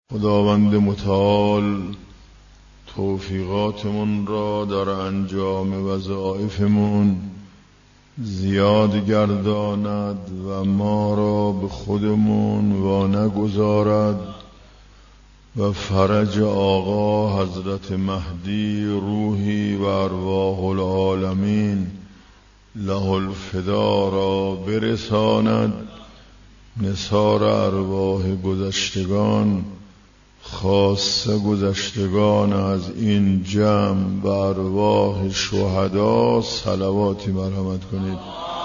خداوند متعال توفیقاتمون را در انجام وظایفمون زیاد گرداند و ما را به خودمون وا نگذارد و فرج آقا حضرت مهدی روحی و ارواح العالمین له الفدا را برساند. نثار ارواح گذشتگان، خاصه گذشتگان از این جمع و ارواح شهدا صلواتی مرحمت کنید.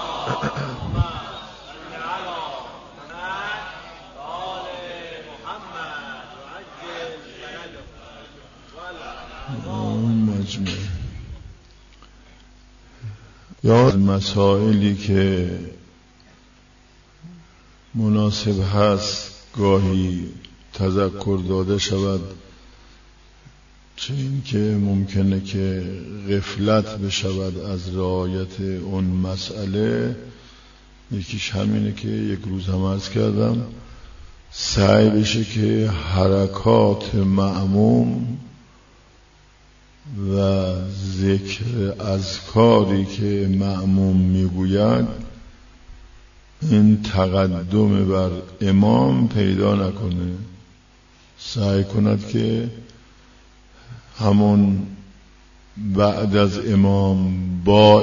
مجمع یا مسائلی که مناسب هست گاهی تذکر داده شود، چه این که ممکنه که غفلت بشود از رعایت اون مسئله. یکیش همینه که یک روز هم عرض کردم سعی بشه که حرکات مأموم و ذکر اذکاری که مأموم میگوید این تقدم بر امام پیدا نکنه. سعی کند که همون بعد از امام با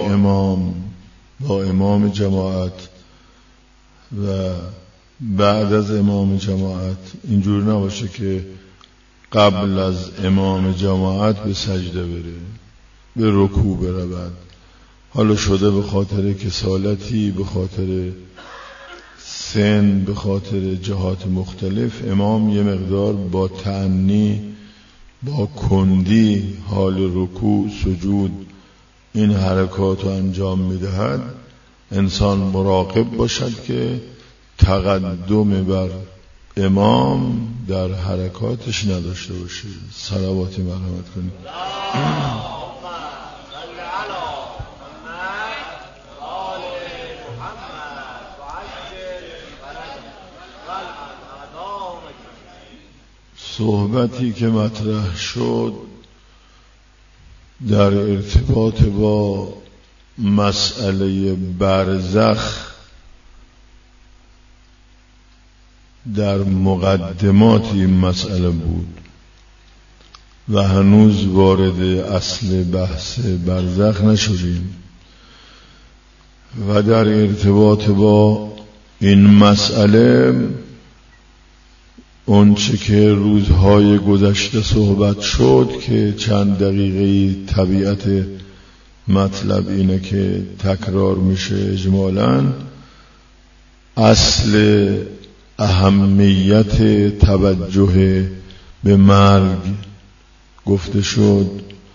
امام جماعت و بعد از امام جماعت اینجور نباشه که قبل از امام جماعت به سجده بره، به رکوع برود. حالا شده به خاطر کسالتی، به خاطر سن، به خاطر جهات مختلف امام یه مقدار با تأنی، با کندی حال رکوع، سجود این حرکات رو انجام میدهد. انسان مراقب باشد که تقدم بر امام در حرکاتش نداشته باشه. صلواتی مرحمت کنید. صحبتی که مطرح شد در ارتباط با مسئله برزخ در مقدمات این مسئله بود و هنوز وارد اصل بحث برزخ نشدیم و در ارتباط با این مسئله اون چه که روزهای گذشته صحبت شد که چند دقیقه طبیعت مطلب اینه که تکرار میشه اجمالاً. اصل اهمیت توجه به مرگ گفته شد،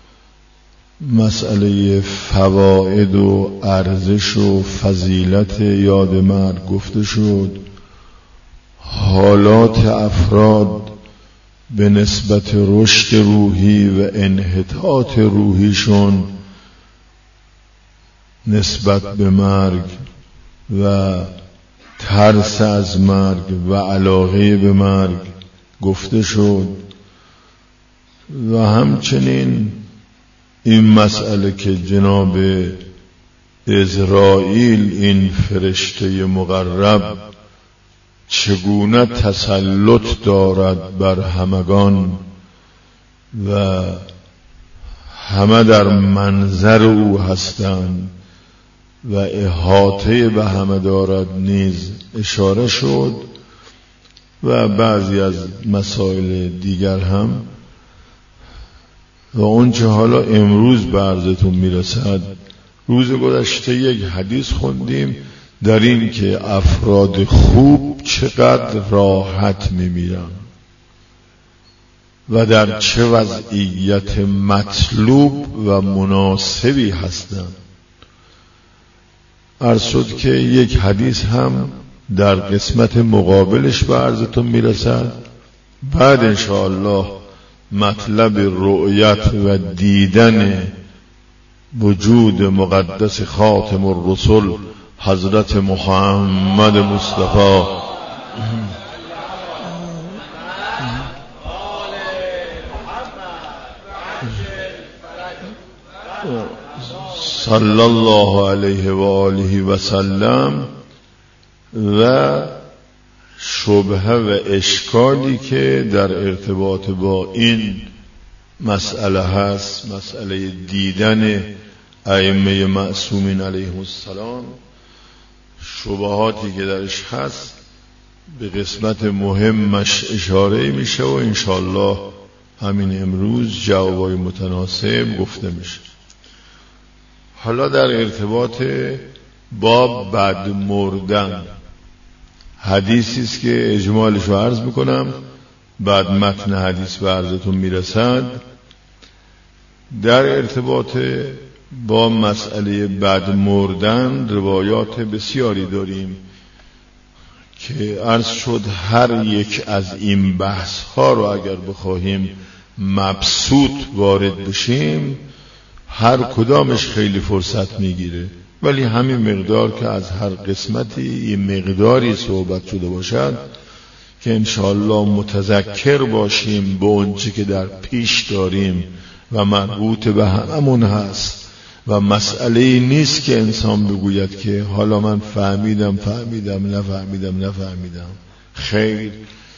مسئله فواید و ارزش و فضیلت یاد مرگ گفته شد، حالات افراد به نسبت رشد روحی و انحطاط روحیشون نسبت به مرگ و ترس از مرگ و علاقه به مرگ گفته شد و همچنین این مسئله که جناب عزرائیل این فرشته مقرب چگونه تسلط دارد بر همگان و همه در منظر او هستند و احاطه به همه دارد نیز اشاره شد و بعضی از مسائل دیگر هم و اون چه حالا امروز به عرضتون میرسد. روز گذشته یک حدیث خوندیم در این که افراد خوب چقدر راحت میمیرن و در چه وضعیت مطلوب و مناسبی هستند. عرض شد که یک حدیث هم در قسمت مقابلش به عرضتون میرسد. بعد انشاءالله مطلب رؤیت و دیدن وجود مقدس خاتم الرسل حضرت محمد مصطفی صلی الله علیه و آله و سلم و شبهه و اشکالی که در ارتباط با این مسئله هست، مسئله دیدن ائمه معصومین علیهم السلام، شبهاتی که درش هست به قسمت مهمش اشاره میشه و انشاءالله همین امروز جوابای متناسب گفته میشه. حالا در ارتباط با بد مردن حدیثی است که اجمالش رو عرض میکنم، بعد متن حدیث به عرضتون میرسد. در ارتباط با مسئله بد مردن روایات بسیاری داریم که عرض شد هر یک از این بحث ها رو اگر بخواهیم مبسوط وارد بشیم هر کدامش خیلی فرصت میگیره، ولی همین مقدار که از هر قسمتی این مقداری صحبت شده باشد که انشاءالله متذکر باشیم به اونچه که در پیش داریم و مربوط به هممون هست و مسئله نیست که انسان بگوید که حالا من فهمیدم نفهمیدم. خیر،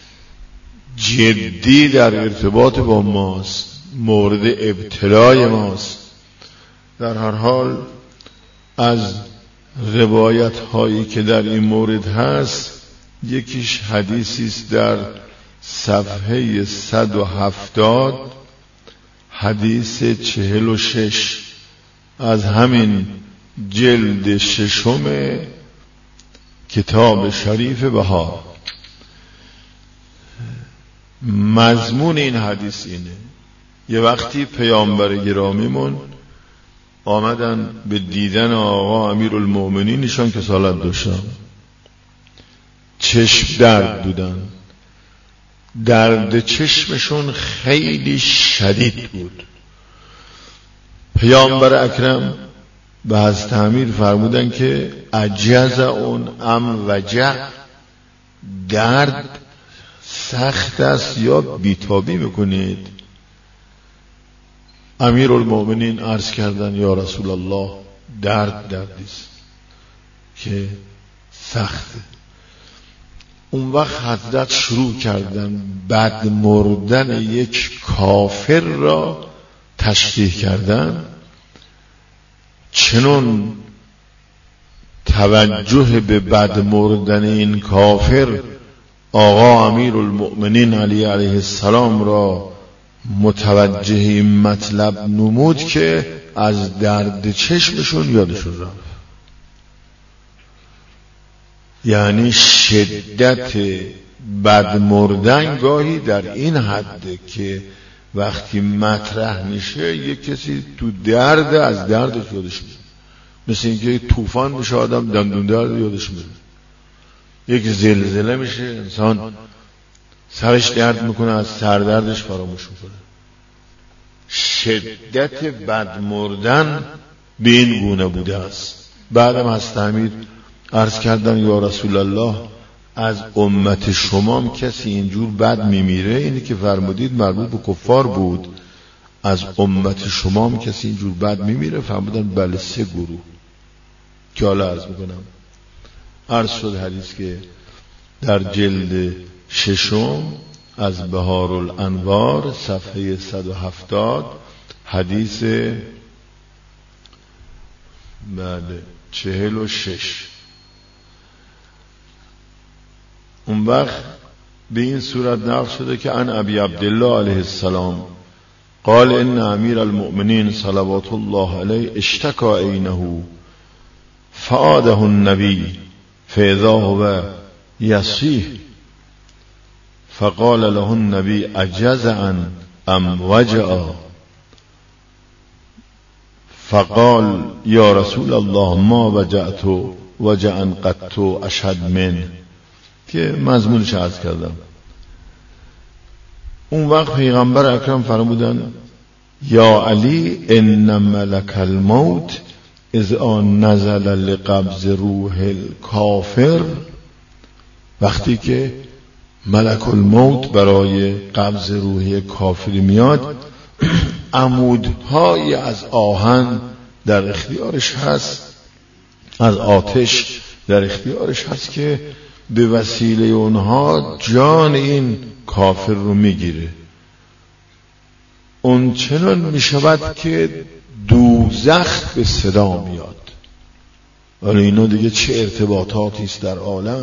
جدی در ارتباط با ماست، مورد ابتلای ماست. در هر حال از روایت هایی که در این مورد هست یکیش حدیثی است در صفحه 170 حدیث 46 از همین جلد ششم کتاب شریف بهار. مضمون این حدیث اینه: یه وقتی پیامبر گرامیمون آمدن به دیدن آقا امیرالمؤمنین، ایشان که سالت داشتن، چشم درد بودن، درد چشمشون خیلی شدید بود. پیامبر اکرم به حضرت امیر فرمودن که عجز اون ام وجع، درد سخت است یا بیتابی میکنید؟ امیرالمؤمنین عرض کردن یا رسول الله دردیست که سخته. اون وقت حضرت شروع کردن بد مردن یک کافر را تشریح کردن. چنون توجه به بد مردن این کافر آقا امیرالمؤمنین علی علیه السلام را متوجه این مطلب نمود که از درد چشمشون یادشون رفت. یعنی شدت بد مردن گاهی در این حده که وقتی مطرح میشه یک کسی تو درد از دردش یادش میره، مثل اینکه طوفان میشه آدم دندون درد یادش میره، یک زلزله میشه انسان سرش درد میکنه از سردردش فراموش میکنه. شدت بد مردن به این گونه بوده است. بعدم حضرت امیر عرض کردن یا رسول الله از امت شما کسی اینجور بد میمیره؟ اینی که فرمودید مربوط به کفار بود. از امت شما کسی اینجور بد میمیره؟ فرمودن بله 3 گروه که حالا عرض میکنم. عرض شد حدیث که در جلد ششم از بهار الانوار صفحه 170 حدیث 46. اون وقت به این صورت نقل شده که عن ابی عبدالله علیه السلام قال ان امیر المؤمنین صلوات الله علیه اشتکا عینه فعاده النبی فاذا هو یصیح فقال له النبی اجزعا ام وجعا فقال یا رسول الله ما وجعت وجعا قط اشد من، که مضمونش عرض کردم. اون وقت پیغمبر اکرم فرمودن یا علی ان ملک الموت اذ آن نزل لقبض روح الکافر، وقتی که ملک الموت برای قبض روح کافر میاد عمودهایی از آهن در اختیارش هست، از آتش در اختیارش هست که به وسیله اونها جان این کافر رو میگیره. اون چنان میشود که دوزخ به صدا میاد. ولی اینا دیگه چه ارتباطاتی است در عالم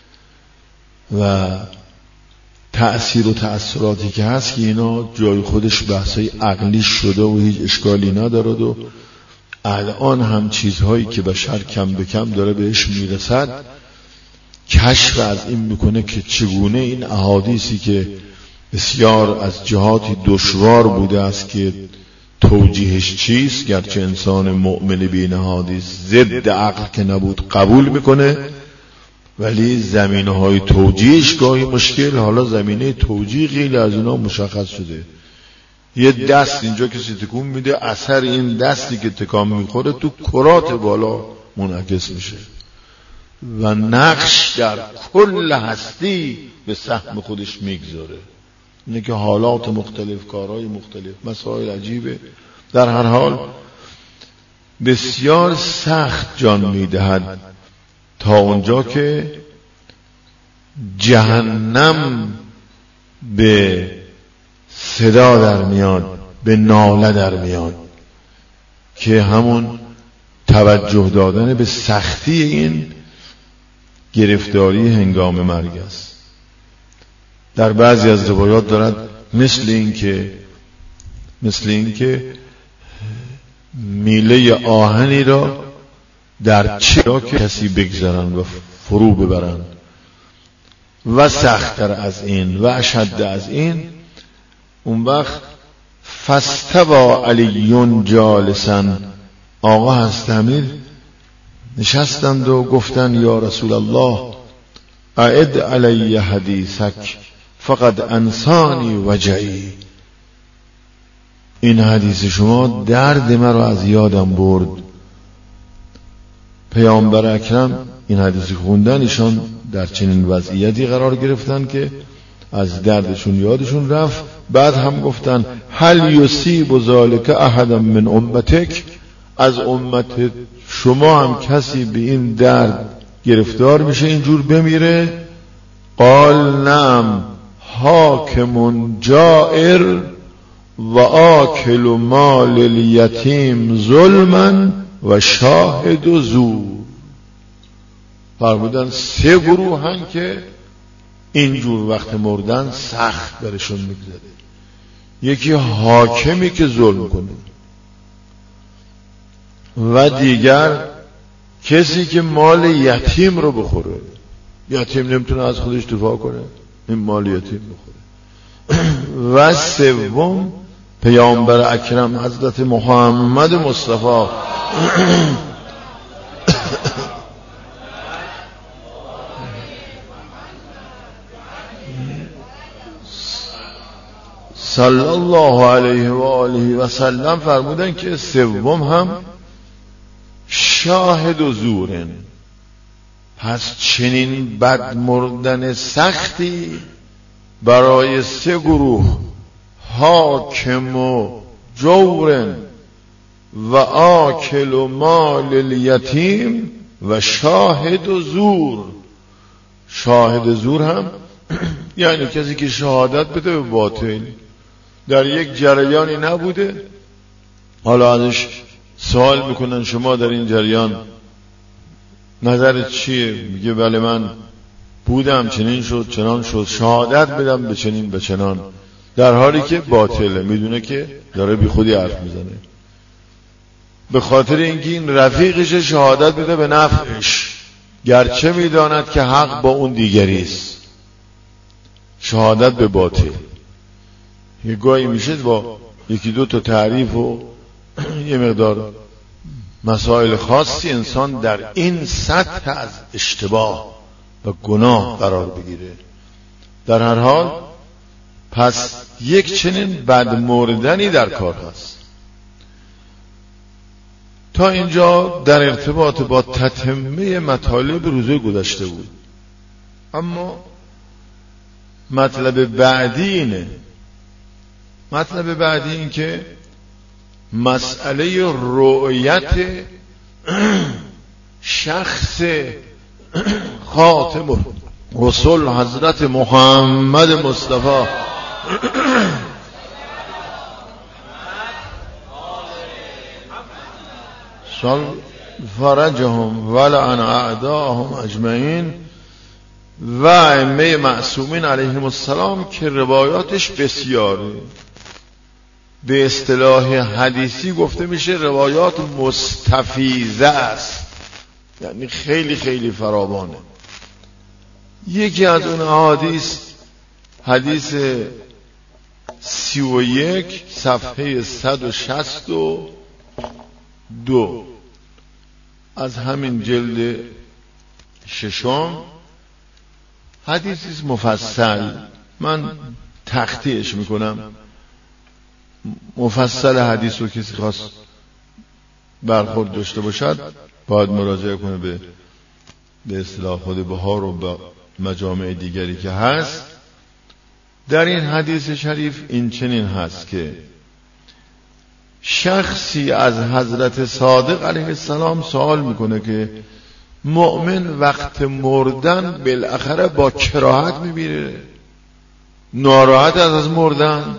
و تأثیر و تأثیراتی که هست که اینا جای خودش بحثای عقلی شده و هیچ اشکالی نداره و الان هم چیزهایی که بشر کم به کم داره بهش میرسد کشف از این میکنه که چگونه این احادیثی که بسیار از جهاتی دشوار بوده است که توجیهش چیست، گرچه انسان مؤمن بین احادیث ضد عقل که نبود قبول میکنه، ولی زمینه‌های توجیهش گاهی مشکل. حالا زمینه توجیه خیلی از اینا مشخص شده. یه دست اینجا کسی تکون میده، اثر این دستی که تکان میخوره تو کرات بالا منعکس میشه و نقش در کل هستی به سهم خودش میگذاره. اینه که حالات مختلف، کارهای مختلف، مسائل عجیبه. در هر حال بسیار سخت جان میدهد تا اونجا که جهنم به صدا در میاد، به ناله در میاد، که همون توجه دادن به سختی این گرفتاری هنگام مرگ است. در بعضی از روایات دارد مثل این که میله آهنی را در چرا که کسی بگذارن و فرو ببرن و سخت‌تر از این و اشد از این. اون وقت فاستوى علی جالسا، آقا حضرت امیر نشستند و گفتند یا رسول الله اعد علی حدیثک فقد انسانی وجعی. این حدیث شما درد مرا از یادم برد. پیامبر اکرم این حدیث خوندن، ایشان در چنین وضعیتی قرار گرفتن که از دردشون یادشون رفت. بعد هم گفتن هل یصیب ذلک احد من امتک، از امت شما هم کسی به این درد گرفتار میشه اینجور بمیره؟ قال نعم حاکم جائر و آکل مال الیتیم ظلما و شاهد زور. فرمودن 3 گروهن که اینجور وقت مردن سخت برشون میگذره. یکی حاکمی که ظلم کنه و دیگر کسی که مال یتیم رو بخوره. یتیم نمیتونه از خودش دفاع کنه، این مال یتیم بخوره. و سوم پیامبر اکرم حضرت محمد مصطفی صلی الله علیه و آله و سلم فرمودن که سوم هم شاهد و زورن. پس چنین بد مردن سختی برای 3 گروه، حاکم و جورن و آکل و مال الیتیم و شاهد و زور. شاهد زور هم یعنی کسی که شهادت بده به باطل، در یک جریانی نبوده، حالا ازش سوال میکنن شما در این جریان نظرت چیه؟ میگه بله من بودم، چنین شد چنان شد، شهادت بدم به چنین به چنان، در حالی که باطله، میدونه که داره بی خودی حرف میزنه. به خاطر اینکه این رفیقش شهادت بده به نفعش، گرچه میداند که حق با اون دیگری است. شهادت به باطل یه گاهی میشه با 1-2 تا تعریف و یه مقدار مسائل خاصی انسان در این سطح از اشتباه و گناه قرار بگیره. در هر حال پس یک چنین بد مردنی در کار هست. تا اینجا در ارتباط با تتمه مطالب روزه گذشته بود. اما مطلب بعدی اینه. مطلب بعدی این که مسئله رؤیت شخص خاتم رسول حضرت محمد مصطفی صل فرجهم ولعن اعداهم اجمعین و ائمه معصومین علیهم السلام که روایاتش بسیاره. به اصطلاح حدیثی گفته میشه روایات مستفیضه است، یعنی خیلی خیلی فراوانه. یکی از اون حدیث 31 صفحه 162 از همین جلد ششم، حدیثی مفصل. من تخطیعش میکنم، مفصل حدیث رو کسی خواست برخورد داشته باشد باید مراجعه کنه به اصطلاح خود بهار و به مجامع دیگری که هست. در این حدیث شریف این چنین هست که شخصی از حضرت صادق علیه السلام سوال میکنه که مؤمن وقت مردن بالاخره با کراهت میمیره، ناراحت از مردن.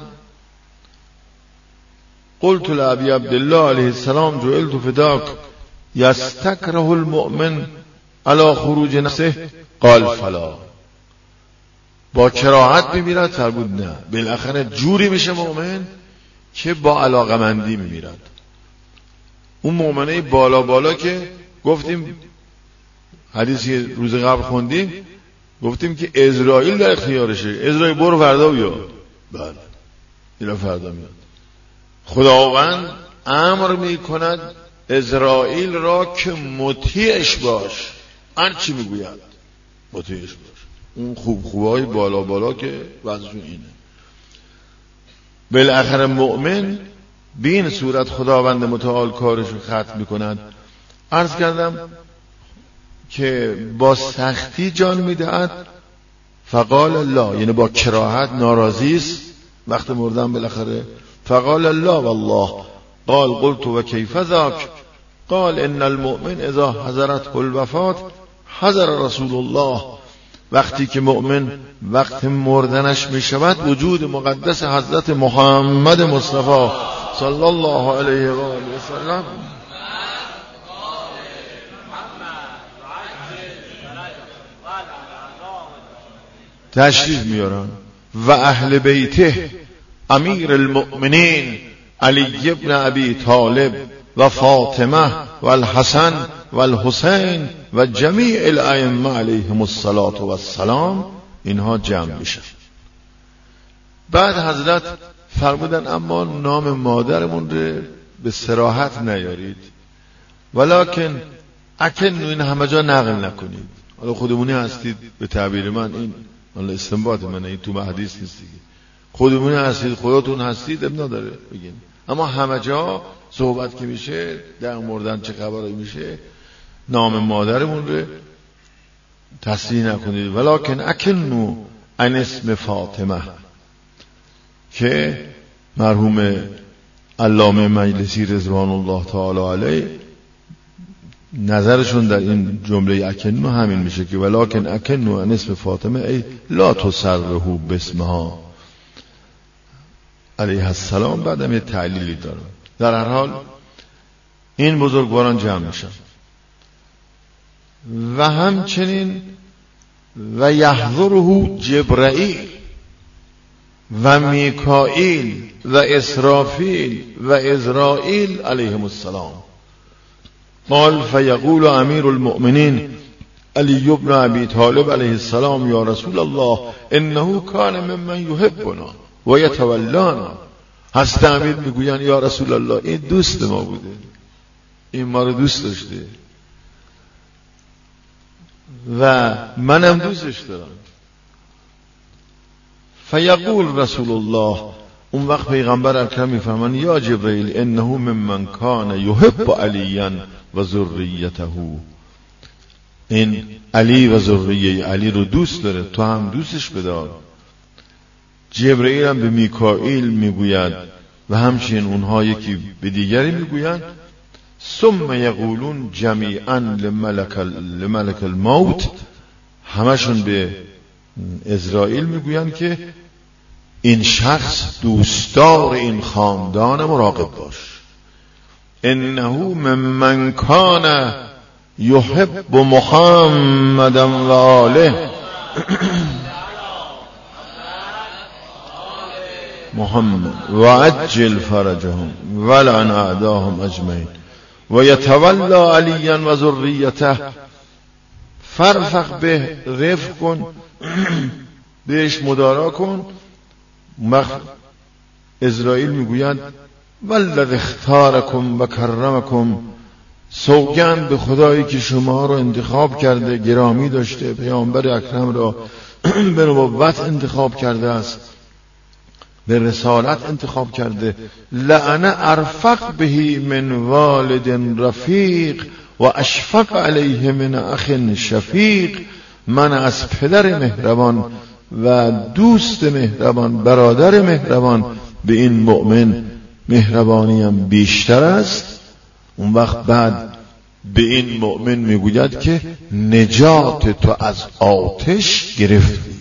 قلت لابی عبدالله علیه السلام جعلت فداک یستکره المؤمن علی خروج نفسه؟ قال فلا. با کراهت میمیرد؟ فرمود نه، بالاخره جوری میشه مؤمن که با علاقمندی میمیرد. اون مؤمنه بالا بالا که گفتیم حدیثی روز قبل خوندیم، گفتیم که اسرائیل در اختیارشه. اسرائیل برو فردا بیا. بله اینا فردا میاد. خداوند امر میکند اسرائیل را که مطیعش باش، هر چی میگوید مطیعش باش. اون خوبهای بالا بالا که وضعشون اینه. بالاخره مؤمن به این صورت خداوند متعال کارش رو ختم میکند. عرض کردم که با سختی جان میدهد، فقال الله، یعنی با کراهت ناراضی است وقت مردن بالاخره. فقال الله والله قال قلت و کیف ذاک قال ان المؤمن اذا حضرته الوفات حضر رسول الله. وقتی که مؤمن وقت مردنش می شود وجود مقدس حضرت محمد مصطفی صلی الله علیه و آله و سلم تشریف میارن و اهل بیته امیر المؤمنین علی ابن ابی طالب و فاطمه و الحسن و الحسین و جمیع الائمه علیهم الصلاة و السلام، اینها جمع میشن. بعد حضرت فرمودن اما نام مادرمون رو به صراحت نیارید، ولکن اکنو، این همه جا نقل نکنید. حالا خودمونی هستید، به تعبیر من این حالا استنباط منه، این تو حدیث نیست دیگه. خودمونی هستید، خودتون هستید، اب نداره بگین. اما همه جا صحبت که میشه در مردن چه خبری میشه نام مادرمون رو تصریح نکنید. ولکن اکنو عن اسم فاطمه، که مرحوم علامه مجلسی رضوان الله تعالی علیه نظرشون در این جمله اکنو همین میشه که ولکن اکنو عن اسم فاطمه ای لا تصرحو باسمها علیه السلام. بعدم یه تعلیلی داره. در هر حال این بزرگواران جمع میشن و همچنین و یحضره جبرائیل و میکائیل و اسرافیل و عزرائیل علیهم السلام. قال فیقول امیر المؤمنین علی ابن ابی طالب علیه السلام یا رسول الله انه کان ممن یحبنا و یتولانا. حضرت امیر میگوین یا رسول الله این دوست ما بوده، این ما رو دوست داشته و منم دوستش دارم. فیقول رسول الله، اون وقت پیغمبر اکرم میفهمن یا جبرئیل انه ممن کان یحب علیا و ذریته، این علی و ذریه علی رو دوست داره، تو هم دوستش بدار. جبرئیل هم به میکائیل میگوید و همچنین اونها یکی به دیگری میگویند ثم یقولون جمیعا لملک الموت، همشون به عزرائیل میگویند که این شخص دوستدار این خاندان، مراقب باش. انه ممن کان یحب محمدا و آله محمد و عجل فرجهم ولعن اعداهم اجمعین و یتولی علیا و ذریته. فرفق به، رفق کن، بهش مدارا کن. اسرائیل میگوید والذی اختارکم و کرمکم، سوگند به خدایی که شما رو انتخاب کرده، گرامی داشته، پیامبر اکرم را به نبوت انتخاب کرده است، به رسالت انتخاب کرده. لعنه ارفق بهی من والد رفیق و اشفق علیه من اخ شفیق. من از پدر مهربان و دوست مهربان، برادر مهربان به این مؤمن مهربانیم بیشتر است. اون وقت بعد به این مؤمن میگوید که نجات تو از آتش گرفتی،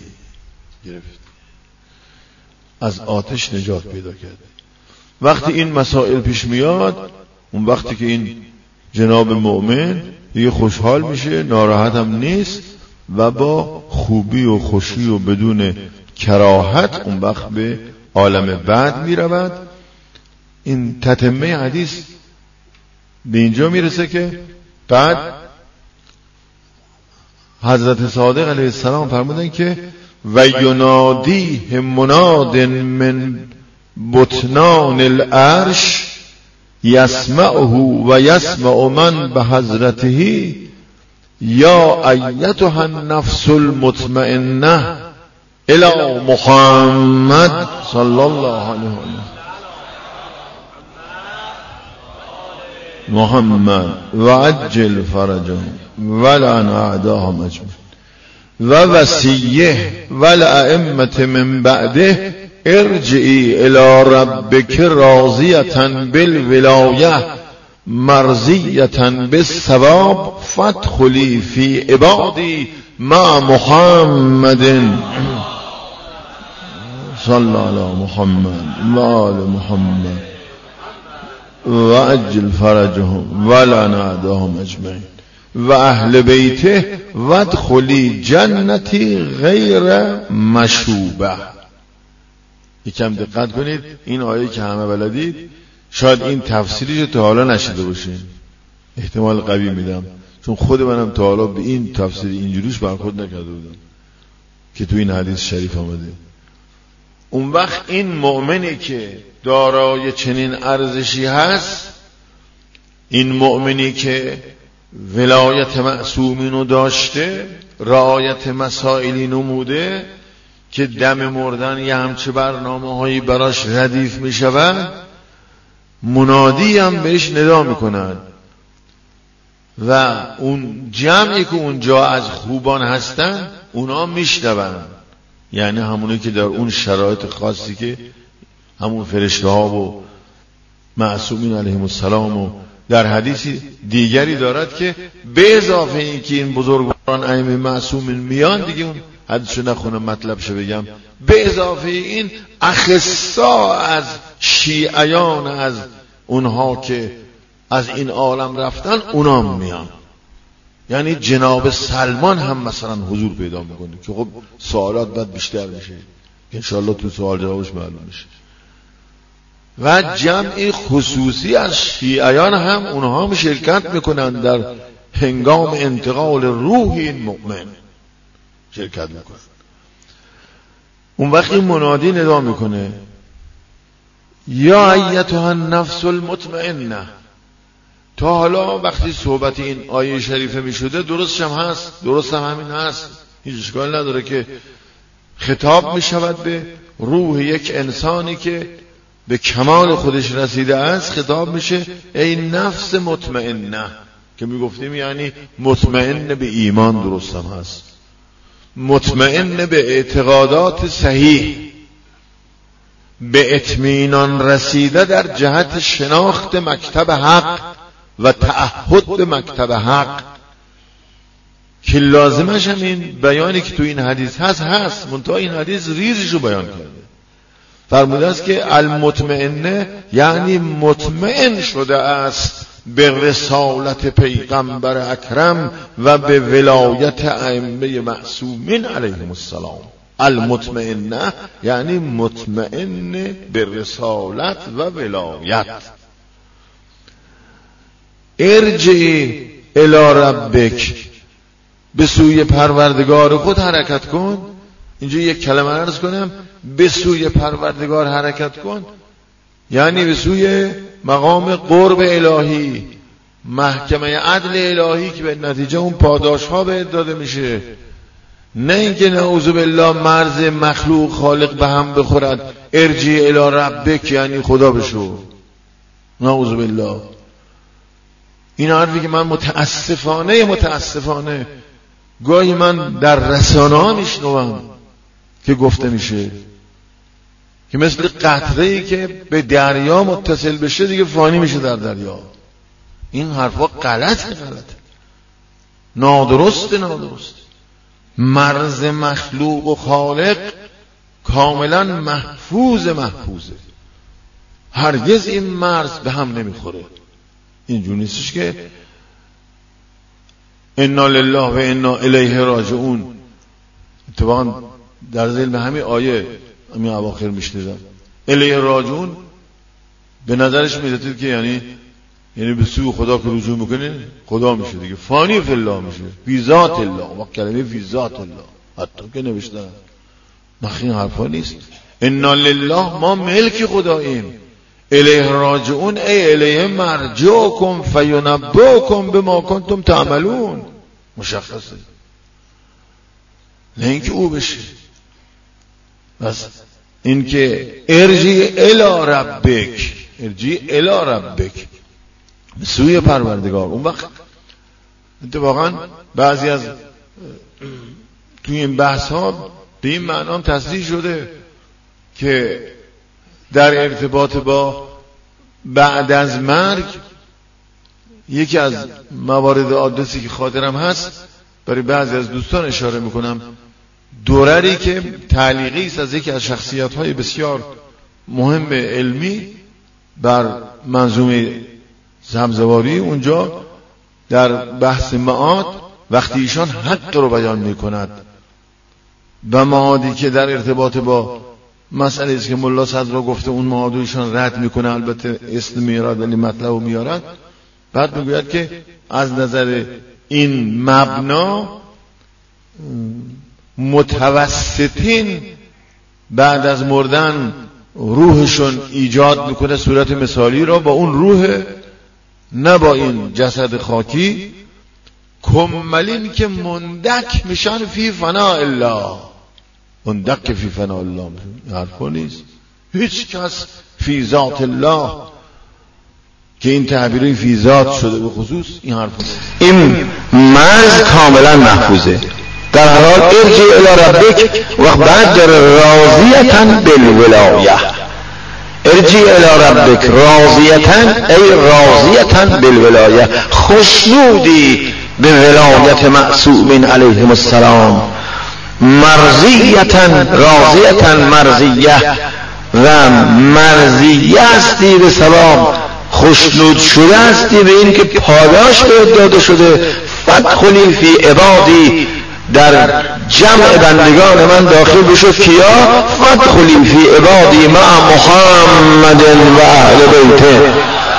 از آتش نجات پیدا کرده. وقتی این مسائل پیش میاد، اون وقتی که این جناب مؤمن دیگه خوشحال میشه، ناراحت هم نیست و با خوبی و خوشی و بدون کراهت اون وقت به عالم بعد میرود. این تتمه حدیث به اینجا میرسه که بعد حضرت صادق علیه السلام فرمودن که و ینادیه مناد من بطنان العرش یسمعه و یسمع من به حضرته یا ایتها النفس المطمئنه الی محمد صلی الله علیه و محمد و عجل فرجهم ولعن اعداهم اجمعین و وصیه والائمه من بعده ارجعی الی ربک راضیة بالولایه مرضیة بالثواب فادخلی فی عبادی مع محمد صلی علی محمد و آل محمد و عجل فرجهم ولعن اعداهم اجمعین و اهل بیته وادخلی جنتی غیر مشوبه. یکم دقت کنید، این آیه که همه بلدید شاید این تفسیریش تا حالا نشیده باشین، احتمال قوی میدم، چون خود منم تا حالا به این تفسیر اینجوریش برخورد نکرده بودم که تو این حدیث شریف آمده. اون وقت این مؤمنی که دارای چنین ارزشی هست، این مؤمنی که ولایت معصومینو داشته، رعایت مسائلی نموده که دم مردن یه همچه برنامه هایی براش ردیف می شود، منادی هم بهش ندا می کنند و اون جمعی که اونجا از خوبان هستن اونا می شنوند، یعنی همونی که در اون شرایط خاصی که همون فرشته ها و معصومین علیهم السلام و در حدیثی دیگری دارد که به اضافه این که این بزرگواران ائمه معصومین میان، دیگه اون حدیثو نخونم مطلبشو بگم، به اضافه این اخصا از شیعیان، از اونها که از این عالم رفتن، اونا میان. یعنی جناب سلمان هم مثلا حضور پیدا میکنه که خب سوالات بعد بیشتر میشه، انشاءالله تو سوال جوابش معلوم میشه. و جمعی خصوصی از شیعیان هم اونها هم شرکت میکنن در هنگام انتقال روح این مؤمن، شرکت میکنن. اون وقت این منادی ندا میکنه یا ایتها النفس المطمئنه. تا حالا وقتی صحبت این آیه شریفه میشده درستش هم هست، درست هم همین هست، هیچ اشکال نداره که خطاب میشود به روح یک انسانی که به کمال خودش رسیده است، خطاب میشه ای نفس مطمئنه، که میگفتیم یعنی مطمئن به ایمان، درست هم هست، مطمئن به اعتقادات صحیح، به اطمینان رسیده در جهت شناخت مکتب حق و تعهد به مکتب حق که لازمش هم این بیانی که تو این حدیث هست منتها این حدیث ریزشو بیان کرده. فرموده است که المطمئنه یعنی مطمئن شده است به رسالت پیغمبر اکرم و به ولایت ائمه معصومین علیهم السلام. المطمئنه یعنی مطمئن به رسالت و ولایت. ارجع الی ربک، به سوی پروردگار خود حرکت کن. اینجا یک کلمه عرض کنم، به سوی پروردگار حرکت کن یعنی به سوی مقام قرب الهی، محکمه عدل الهی که به نتیجه اون پاداش ها بهت داده میشه. نه اینکه نعوذ بالله مرز مخلوق خالق به هم بخورد. ارجع الی ربک یعنی خدا بشو، نعوذ بالله. این حرفی که من متاسفانه گاهی من در رسانه ها میشنوم که گفته میشه که مثل قطره‌ای که به دریا متصل بشه دیگه فانی میشه در دریا. این حرفا غلطه، نادرسته. مرز مخلوق و خالق کاملا محفوظه. هرگز این مرز به هم نمیخوره. اینجور نیستش که انا لله و انا الیه راجعون. اتفاقا در ذیل به همین آیه همین اواخر میشنیدم الیه راجعون، به نظرش میاد که یعنی به سوی خدا که رجوع میکنه خدا میشه دیگه، فانی فی الله میشه، فی ذات الله. و کلمه فی ذات الله حتی که نوشتن این حرفا نیست. انا لله ما ملک خداییم، الیه راجعون ای الیه مرجعکم فینبئکم بما کنتم تعملون. مشخصه، نه اینکه او بشه. بس اینکه ارجع الی ربک، سوی پروردگار. اون وقت اتفاقا بعضی از توی این بحث ها به این معنا تصریح شده که در ارتباط با بعد از مرگ یکی از موارد آدرسی که خاطرم هست برای بعضی از دوستان اشاره میکنم، دورری که تعلیقی است از یکی از شخصیت‌های بسیار مهم علمی بر منظومه سبزواری. اونجا در بحث معاد وقتی ایشان حق رو بیان میکند و معادی که در ارتباط با مسئله است که ملا صدرا گفته اون معاد رو ایشان رد میکنه، البته اسم میارد ولی مطلب رو میارد، بعد میگوید که از نظر این مبنا متوسطین بعد از مردن روحشون ایجاد میکنه صورت مثالی را با اون روح، نه با این جسد خاکی. کملین که مندک میشن فی فنا الله، مندک فی فنا الله حرفا نیست. هیچ کس فی ذات الله که این تعبیری فی ذات شده به خصوص این حرفا نیست. این مرز کاملا محفوظه. در حال ارجع الی ربک و بعد در راضیتا بالولایه. ارجع الی ربک راضیتا ای راضیتا بالولایه، خوشنودی به ولایت معصومین علیهم السلام. مرضیتا راضیتا مرضیه و مرضیه هستی به ثواب، خوشنود شده هستی به این که پاداش به داده شده. فادخلی فی عبادی، در جمع بندگان من داخل بشد. کیا؟ فادخلی فی عبادی مع محمد و اهل بیته.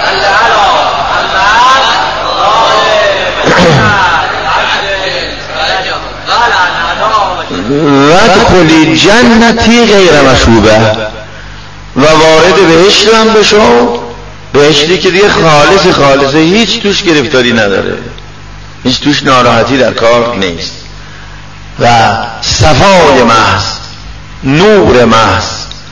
وادخلی جنتی غیر مشوبه، و وارد بهشت هم بشو، بهشتی که دیگه خالصه، هیچ توش گرفتاری نداره، هیچ توش ناراحتی در کار نیست، و صفای محض، نور محض،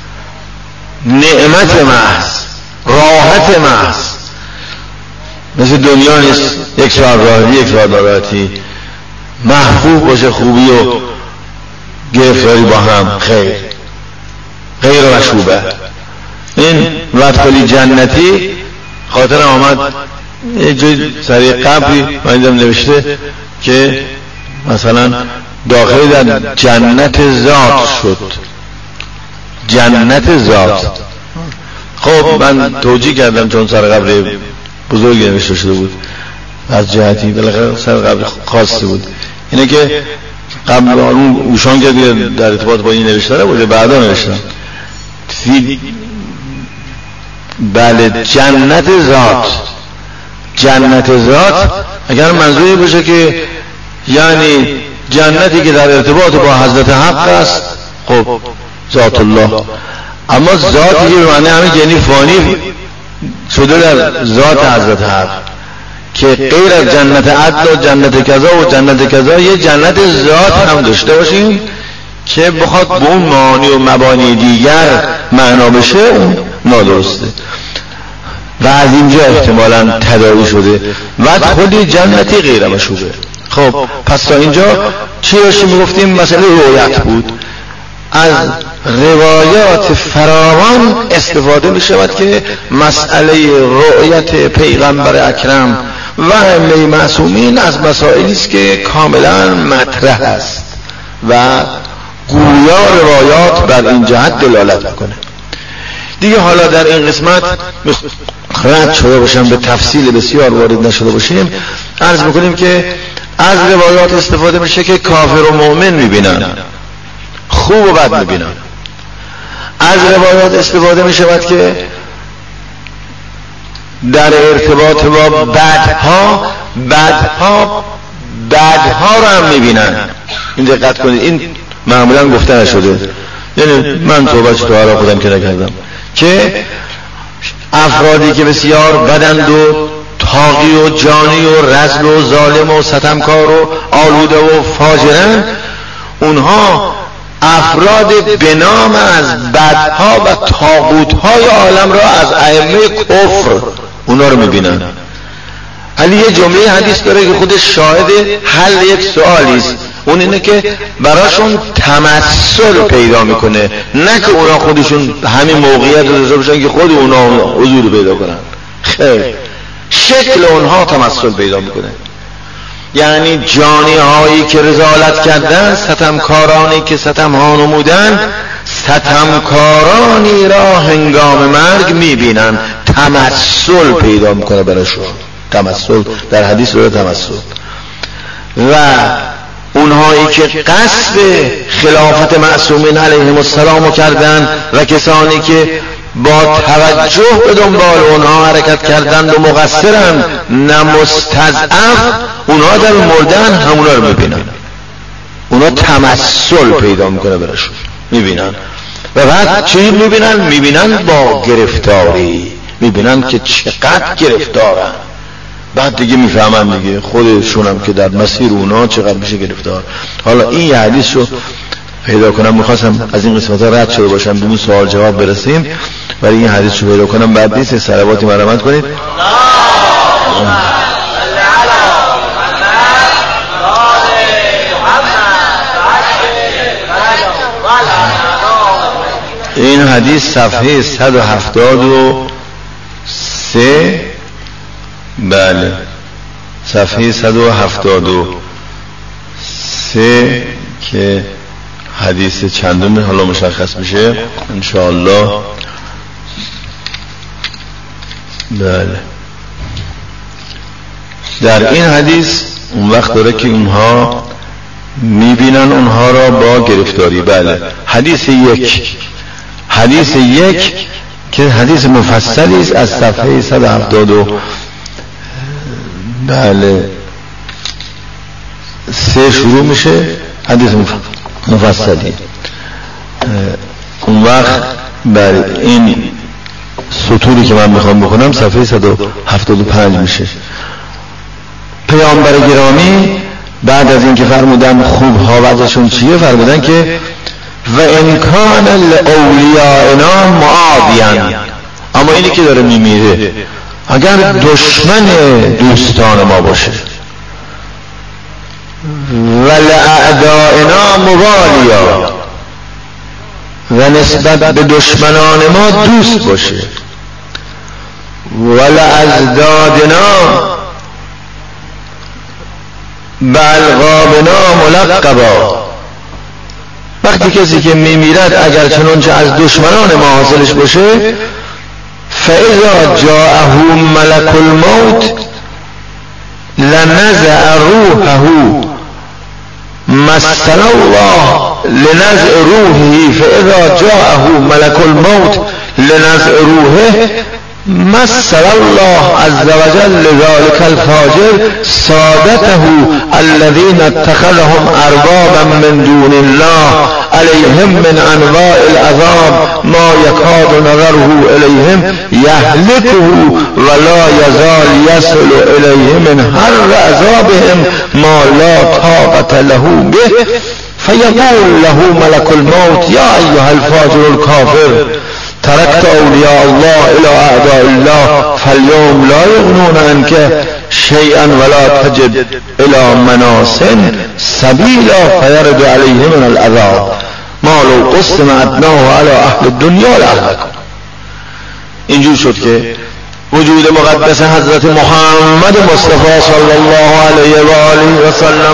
نعمت محض، راحت محض. مثل دنیا نیست یک ساعت راحتی یک ساعت ناراحتی، محبوب باشه خوبی و گرفتاری با هم، غیر مشوبه. این وادخلی جنتی خاطر آمد یه جای سریع قبلی من دیدم نوشته که مثلا داخل در جنت ذات شد، جنت ذات. خب من توجیه کردم چون سر قبر بزرگی نوشته شده بود از جهتی بالاخره سر قبر خاصی بود، اینه که قبل اون اوشان که در ارتباط با این نوشته بوده بعدا نوشتم بله جنت ذات. جنت ذات اگر منظوری باشه که یعنی جنتی که در ارتباط با حضرت حق است، خب ذات الله. اما ذاتی که به معنی همین یعنی فانی شده در ذات حضرت حق که غیر از جنت عدل و جنت کذا و جنت کذا یه جنت ذات هم داشته باشیم که بخواد به اون معانی و مبانی دیگر معنا بشه اون نادرسته و از اینجا احتمالاً تداعی شده وادخلی جنتی غیر مشوبه. خب پس تا اینجا چی داشتیم میگفتیم؟ مسئله رؤیت بود. از روایات فراوان استفاده می شود که مسئله رؤیت پیغمبر اکرم و ائمه معصومین از مسائلی است که کاملا مطرح است و گویا روایات بر این جهت دلالت میکنه. دیگه حالا در این قسمت رد شده باشم، به تفصیل بسیار وارد نشده باشیم، عرض میکنیم که از روایات استفاده میشه که کافر و مؤمن میبینن، خوب و بد میبینن. از روایات استفاده میشود که در ارتباط با بدها رو هم میبینن. این دقت کنید، این معمولا گفته نشده، یعنی من توبهش تو حالا خودم که نکردم، که افرادی که بسیار بدند و طاغی و جانی و رذل و ظالم و ستمکار و آلوده و فاجرن، اونها افراد به نام از بدها و طاغوت‌های عالم را از ائمه کفر اونا رو میبینن. علی یه جمله حدیث داره که خودش شاهد حل یک سوالی است، اون اینه که براشون تمثل پیدا میکنه، نه که اونا خودشون همین موقعیت رو داشته باشن که خود اونا حضور پیدا کنن. خیر، شکل اونها تمثل پیدا میکنه. یعنی جانی هایی که رذالت کردن، ستمکارانی که ستم ها نمودن، ستمکارانی را هنگام مرگ میبینن، تمثل پیدا میکنه براشون. تمثل در حدیث رو تمثل. و اونهایی که قصد خلافت معصومین علیهم السلام کردن و کسانی که با توجه به دنبال اونها حرکت کردند و مقصرند نه مستضعف، اونها در مردن همونا رو میبینن، اونها تمثل پیدا میکنه براشون، میبینن. و بعد چی میبینن؟ میبینن با گرفتاری، میبینن که چقدر گرفتارن. بعد دیگه میفهمن دیگه خودشونم که در مسیر اونا چقدر میشه گرفتار. حالا این یه حدیث رو پیدا کنم، میخواستم از این قسمت ها رد شده باشم به اون سوال جواب برسیم، ولی این حدیث رو پیدا کنم بعد نیست. صلواتی مرحمت کنید. این حدیث صفحه 173 بله صفحه 173 که حدیث چندم حالا مشخص میشه انشاءالله. بله در این حدیث اون وقت داره که اونها میبینن اونها را با گرفتاری. بله حدیث یک که حدیث مفصلی است از صفحه 170 بله 3 شروع میشه حدیث مفصلی. اون وقت بله این سطوری که من میخوام بکنم صفحه 175 میشه. پیامبر گرامی بعد از اینکه فرمودن خوب ها وضعشون چیه، فرمودن که و امکان الاولیاءنا معادیان، اما اینی که داره میمیره اگر دشمن دوستان ما باشه، و لأعدائنا موالیا، و نسبت به دشمنان ما دوست باشه. ولأزدادنا بالغابنا ملقبا، وقتی کسی که میمیرد اگر چنانچه از دشمنان ما حاصلش باشه، فاذا جاءه ملک الموت لنزع روحه مثل الله لنزع روحه، فاذا جاءه ملک الموت لنزع روحه مثل الله عز وجل لذلك الفاجر سادته الذين اتخذهم اربابا من دون الله عليهم من انواع العذاب ما يكاد نظره اليهم يهلكه ولا يزال يصل اليه من هر عذابهم ما لا طاقة له به فيقول له ملك الموت يا ايها الفاجر الكافر تركت اولیاء الله الى اعداء الله فاليوم لا يغنون عنك شيئا ولا تجد الى مناص سبيلا فيرد عليه من العذاب ما لو قسم ادناه على اهل الدنيا لاهلكوا. اینجور شد که وجود مقدس حضرت محمد مصطفی صلی الله علیه و آله و سلم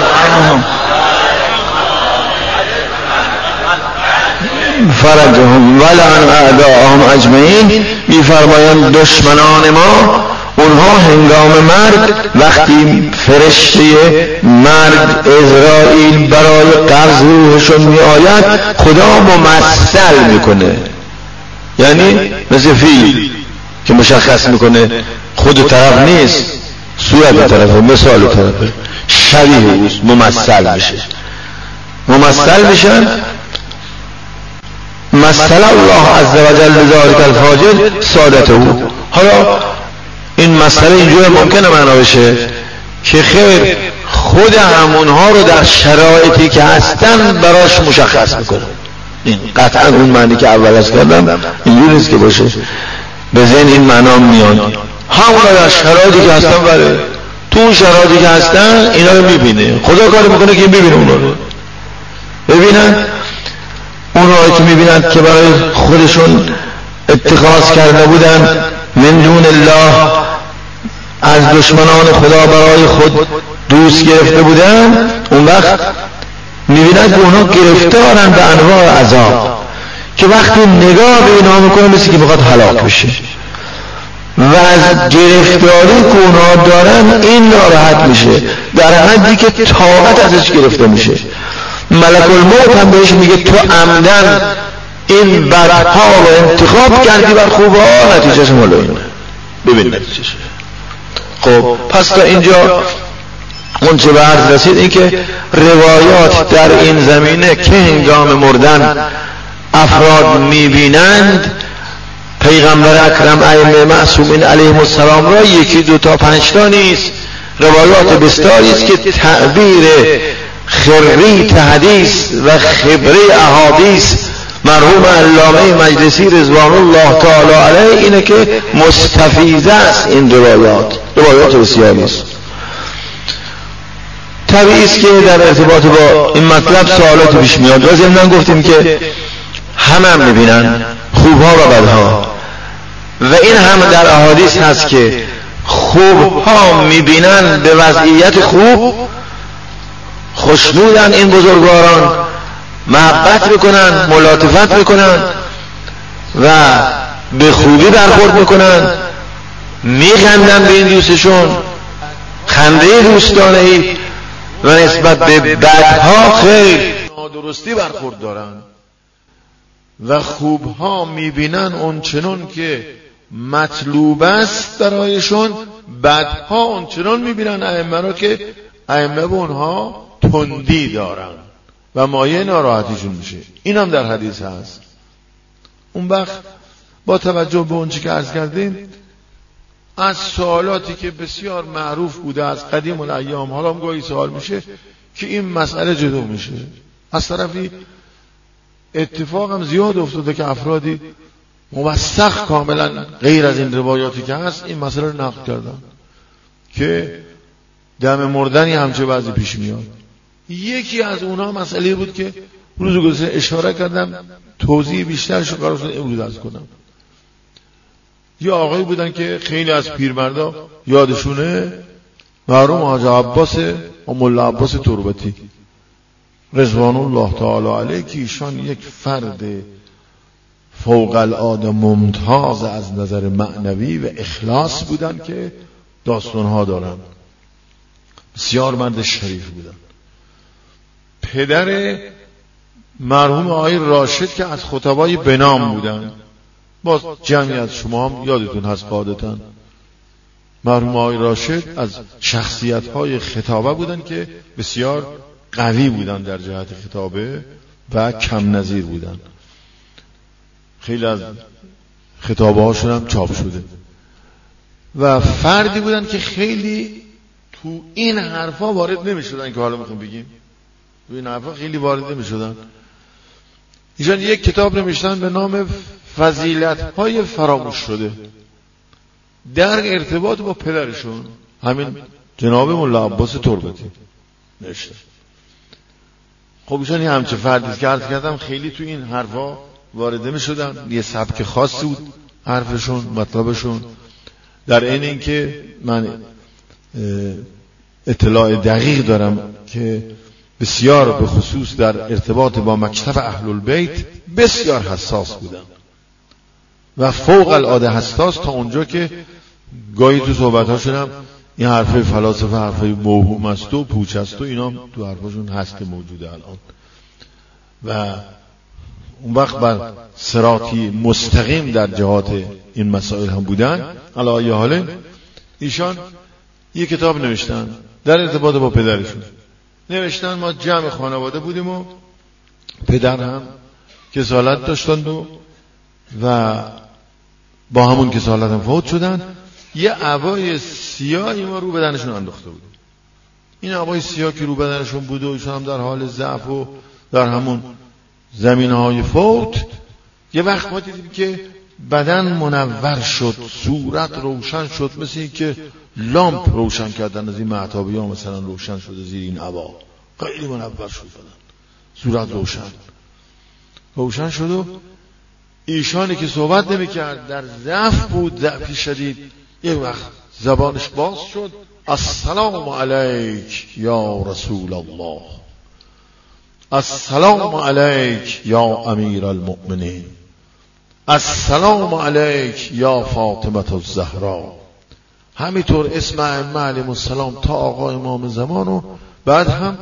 فرجهم ولعن اعداءهم اجمعین، میفرمایند دشمنان ما اونها هنگام مرگ وقتی فرشته مرگ عزرائیل برای قبض روحشون می آید خدا ممثل میکنه، یعنی مثل فیل که مشخص میکنه خود طرف نیست، صورت طرفه، مثال طرفه، شبیه اوست، ممثل میشن. مثل الله عز وجل لذلك الفاجر سادته. حالا این مسئله اینجور ممکنه معنا بشه که خیر خود همونها رو در شرایطی که هستن براش مشخص میکنه. این قطعا اون معنی که اول از کردم اینجور نیست که باشه، به ذهن این معنا میاد همونها در شرایطی که هستن، برای تو اون شرایطی که هستن اینا رو میبینه، خدا کاری میکنه که این ببینه، اونا رو ببینن. اونهایی که میبینند که برای خودشون اتخاذ کرده بودن من دون الله، از دشمنان خدا برای خود دوست گرفته بودن، اون وقت میبینند که اونها گرفتارن به انواع عذاب که وقتی نگاه به اینا میکنه مثل که بخواد هلاک بشه و از گرفتاری که اونها دارن این ناراحت میشه در حدی که طاقت ازش گرفته میشه. ملک الموت هم بهش میگه تو عمدن این بدها رو انتخاب کردی بر خوبها، نتیجهش مالا اینه، ببین نتیجهش. خب پس تا اینجا اون چه به عرض رسید این که روایات در این زمینه که هنگام مردن افراد میبینند پیغمبر اکرم ائمه معصومین علیهم السلام را یکی دو تا پنج تا نیست، روایات بسیاری است که تعبیر خریت حدیث و خبره احادیث مرحوم علامه مجلسی رضوان الله تعالی علیه اینه که مستفیض است. این روایات بسیاری است. طبیعی است که در ارتباط با این مطلب سوالات پیش میاد و ضمن گفتیم که هم میبینن خوبها و بدها و این هم در احادیث هست که خوبها میبینن به وضعیت خوب، خوشنودن این بزرگواران، محبت میکنن، ملاطفت میکنن و به خوبی برخورد میکنن، میخندن به این دوستشون خنده دوستانه‌ای و نسبت به بدها خیر نادرستی برخورد دارن و خوبها میبینن اون چنون که مطلوب است برایشون، بدها اون چنون میبینن ائمه رو که ائمه به اونها تندی دارن و مایه ناراحتیشون میشه. این هم در حدیث هست. اون وقت با توجه به اون چی که عرض کردیم از سوالاتی که بسیار معروف بوده از قدیم الایام، حالا هم گاهی سوال میشه که این مسئله جدا میشه. از طرفی اتفاق هم زیاد افتاده که افرادی موثق کاملا غیر از این روایاتی که هست این مسئله رو نقل کردن که دم مردنی همچه بعضی پیش میاد. یکی از اونها مسئله بود که روز گذشته اشاره کردم توضیح بیشترش رو قرار شد امروز عرض کنم. یه آقایی بودن که خیلی از پیرمردا یادشونه، مرحوم حاج عباس و ملا عباس تربتی رضوان الله تعالی علیه، که ایشان یک فرد فوق العاده ممتاز از نظر معنوی و اخلاص بودن که داستانها دارن. بسیار مرد شریف بودن. پدر مرحوم آقای راشد که از خطبای بنام بودن، باز جمعی از شما هم یادتون هست قاعدتاً، مرحوم آقای راشد از شخصیت‌های خطابه بودن که بسیار قوی بودن در جهت خطابه و کم نظیر بودن. خیلی از خطابه هاشون هم چاپ شده و فردی بودن که خیلی تو این حرفا وارد نمی شدن که حالا میخوام بگیم، تو این حرفا خیلی وارد نمی شدن. ایشان یک کتاب نوشتن به نام فضیلت‌های فراموش شده در ارتباط با پدرشون، همین جناب ملا عباس تربتی نوشتن. خب ایشان یه همچه فردی که عرض کردم خیلی تو این حرفا وارد نمی شدن، یه سبک خاصی بود حرفشون، مطلبشون. در این اینکه من اطلاع دقیق دارم که بسیار به خصوص در ارتباط با مکتب اهل البیت بسیار حساس بودن و فوق العاده حساس، تا اونجا که گاهی تو صحبت‌هاشون هم این حرفای فلاسفه حرفای موهوم است و پوچ است و اینا تو حرفاشون هست که موجوده الان، و اون وقت بر صراطی مستقیم در جهات این مسائل هم بودن. علی ای حال ایشان یک کتاب نوشتن در ارتباط با پدرشون. نوشتن ما جمع خانواده بودیم و پدر هم کسالت داشتند و با همون کسالت هم فوت شدن. یه عبای سیاهی ما رو بدنشون انداخته بود. این عبای سیاه که رو بدنشون بود و ایشون هم در حال ضعف و در همون زمینهای فوت، یه وقت ما دیدیم که بدن منور شد، صورت روشن شد، مثل این که لامپ روشن کردن از این مهتابی ها مثلا روشن شده زیر این عبا، خیلی منور شد بدن، صورت روشن شد. و ایشانی که صحبت نمی کرد در ضعف بود، ضعفی شدید، یه وقت زبانش باز شد، السلام علیک یا رسول الله، السلام علیک یا امیر المؤمنین، السلام علیک یا فاطمه الزهرا. همینطور اسم ائمه علیهم السلام تا آقا امام زمان، و بعد هم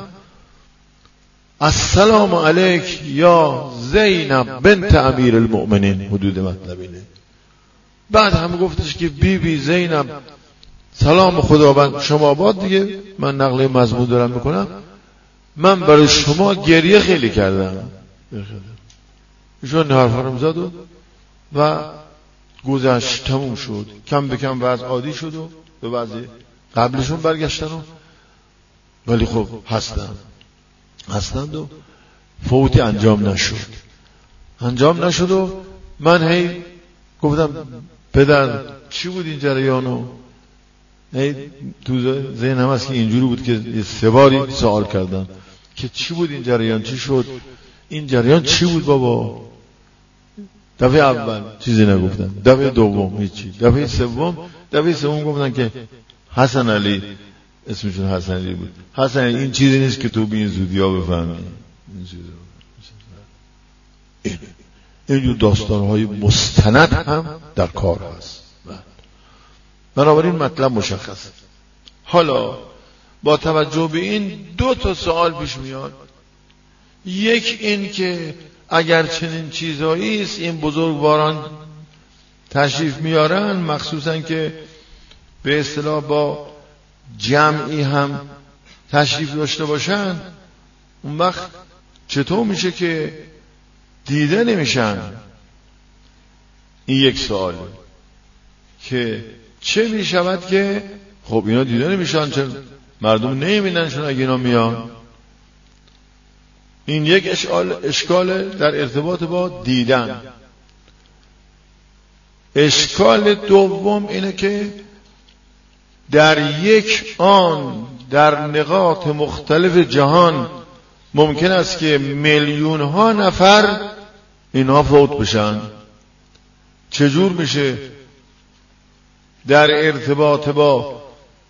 السلام علیک یا زینب بنت امیر المؤمنین، حدود مطلب اینه. بعد هم گفتش که بی بی زینب سلام خداوند شما باد، دیگه من نقل مضمون دارم میکنم، من برای شما گریه خیلی کردم. ایشون حرفا رو زد و گذشت، تموم شد. کم به کم وضع عادی شد و به وضع قبلشون برگشتن، ولی خب هستند و فوتی انجام نشد. و من هی گفتم پدر چی بود این جریانو؟ هی تو ذهنم هست که اینجوری بود که 3 باری سوال کردم که چی بود این جریان، چی شد این جریان، چی بود بابا؟ دفعه اول چیزی نگفتن، دفعه دوم هیچی، دفعه سوم گفتن که حسن علی، اسمشون حسن علی بود، حسن علی این چیزی نیست که تو به این زودی ها بفهمی. اینجور داستانهای مستند هم در کار هست. بنابراین مطلب مشخص. حالا با توجه به این 2 سوال پیش میاد. یک این که اگر چنین چیزایی است این بزرگواران تشریف میارن، مخصوصا که به اصطلاح با جمعی هم تشریف داشته باشن، اون وقت چطور میشه که دیده نمیشن؟ این یک سواله که چه میشود که خب اینا دیده نمیشن، چه مردم نمیبیننشون اگه اینا میان؟ این یک اشکال در ارتباط با دیدن. اشکال دوم اینه که در یک آن در نقاط مختلف جهان ممکن است که میلیون ها نفر اینها فوت بشن، چجور میشه در ارتباط با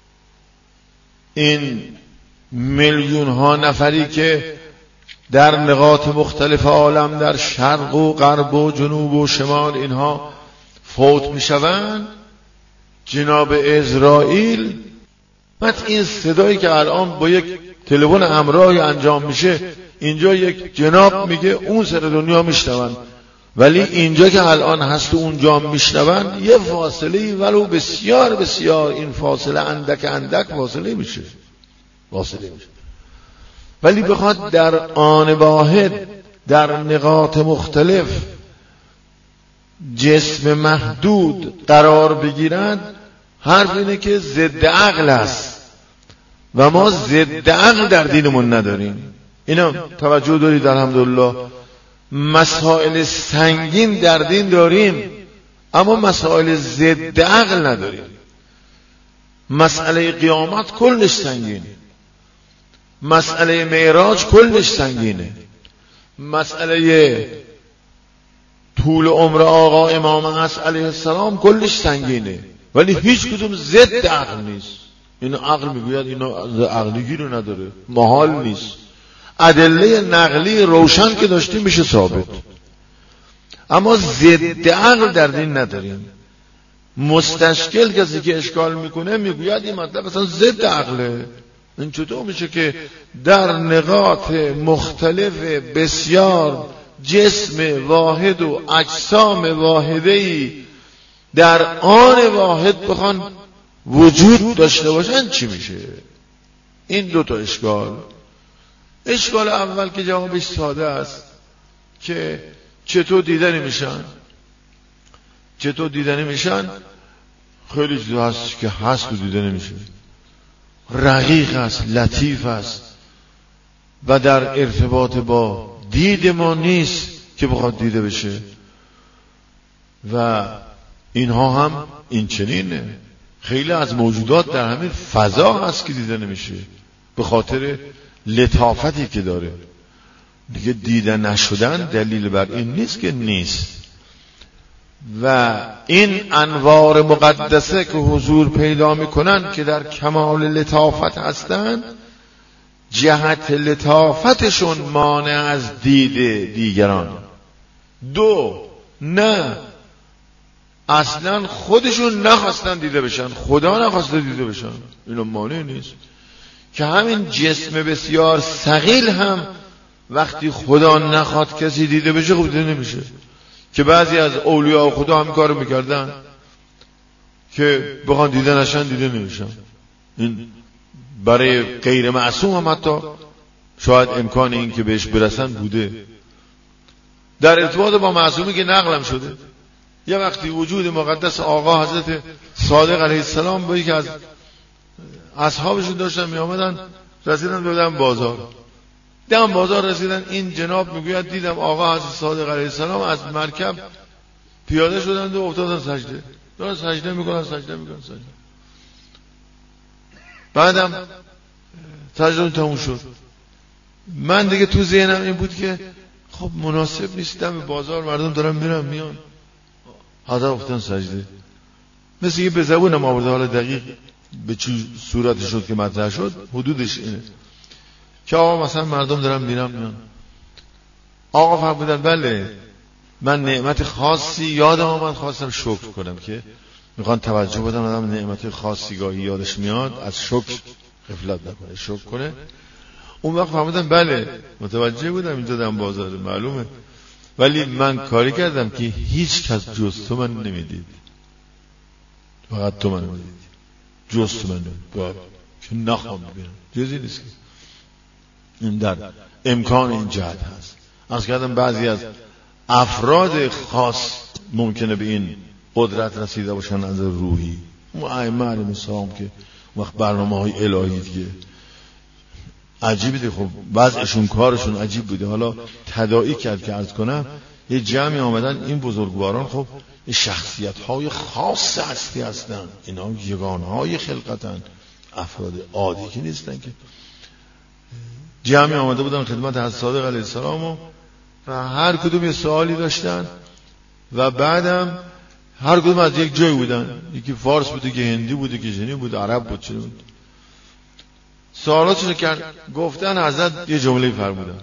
این میلیون ها نفری که در نقاط مختلف عالم، در شرق و غرب و جنوب و شمال اینها فوت میشوند؟ جناب اسرائیل این صدایی که الان با یک تلفن همراهی انجام میشه، اینجا یک جناب میگه اون سر دنیا میشنون، ولی اینجا که الان هست و اونجا میشنون یه فاصله ولو بسیار بسیار، این فاصله اندک فاصله میشه، ولی بخواد در آن واحد در نقاط مختلف جسم محدود قرار بگیرند، حرف اینه که ضد عقل است و ما ضد عقل در دینمون نداریم. اینا توجه دارید؟ الحمدلله مسائل سنگین در دین داریم، اما مسائل ضد عقل نداریم. مسئله قیامت کلش سنگین، مسئله معراج کلش سنگینه، مسئله طول عمر آقا امام حسن علیه السلام کلش سنگینه، ولی هیچ کدوم ضد عقل نیست. اینو عقل میگوید اینو عقلی رو نداره، محال نیست. ادله نقلی روشن که داشتیم میشه ثابت، اما ضد عقل در دین نداریم. مستشکل کسی که اشکال میکنه میگوید این مطلب اصلا ضد عقله. این چطور میشه که در نقاط مختلف بسیار جسم واحد و اجسام واحده‌ای در آن واحد بخوان وجود داشته باشن چی میشه؟ این دو تا اشکال اول که جوابش ساده است که چطور دیدنی میشن خیلی چیز هست که هست و دیده نمیشه، رقیق است، لطیف است و در ارتباط با دید ما نیست که بخواد دیده بشه. و اینها هم این چنینه، خیلی از موجودات در همین فضا هست که دیده نمیشه به خاطر لطافتی که داره. دیگه دیده نشدن دلیل بر این نیست که نیست. و این انوار مقدسه که حضور پیدا میکنن که در کمال لطافت هستند، جهت لطافتشون مانع از دید دیگران. دو، نه اصلا خودشون نخواستن دیده بشن، خدا نخواسته دیده بشن، اینو مانع نیست. که همین جسم بسیار ثقیل هم وقتی خدا نخواد کسی دیده بشه خب دیده نمیشه. که بعضی از اولیاء خدا هم کارو میکردن که بخوان دیده نشن دیده نمیشن. این برای غیر معصوم هم حتی شاید امکان این که بهش برسن بوده. در ارتباط با معصومی که نقلم شده، یه وقتی وجود مقدس آقا حضرت صادق علیه السلام با یکی از اصحابشون داشتن می آمدن، رسیدن بودن بازار رسیدن، این جناب میگوید دیدم آقا حضرت صادق علیه السلام از مرکب پیاده شدند و افتادن سجده، دارن سجده میکنن. بعدم سجده تموم شد. من دیگه تو ذهنم این بود که خب مناسب نیست، دم بازار مردم دارن میرن میان، حاضر افتادن سجده. مثل یه به زبونم آورده، حالا دقیق به چه صورت شد که مطرح شد، حدودش اینه که آقا مثلا مردم دارن میرن میان. آقا فرمودن بله من نعمت خاصی یادم آمد، خواستم شکر کنم، که میخوان توجه بدن آدم نعمت خاصی گاهی یادش میاد از شکر غفلت نکنه، شکر کنه. اون وقت فرمودن بله متوجه بودم اینجا دم بازار معلومه، ولی من کاری کردم که هیچ کس جز تو من نمیدید، فقط تو من نمیدید، جز تو من نمیدید که نخوام ببینم، جزی نیست که این در امکان این جهت هست. از کردم بعضی از افراد خاص ممکنه به این قدرت رسیده باشن از روحی، ائمه علیهم السلام که وقت برنامه‌های الهی دیگه عجیبه. خب بعضیشون کارشون عجیب بوده. حالا تداعی کرد که عرض کنم یه جمعی آمدن، این بزرگواران خب شخصیت‌های خاص هستی هستن، اینا یگانه‌های خلقتن، افراد عادی که نیستن. که جمعی آمده بودن خدمت حضرت صادق علیه السلام و و هر کدوم یه سوالی داشتن و بعدم هر کدوم از یک جای بودن، یکی فارس بوده که هندی بوده که چینی بود، عرب بود، چه بود. سوالاتشون کرد، گفتن حضرت یه جمله فرمودن،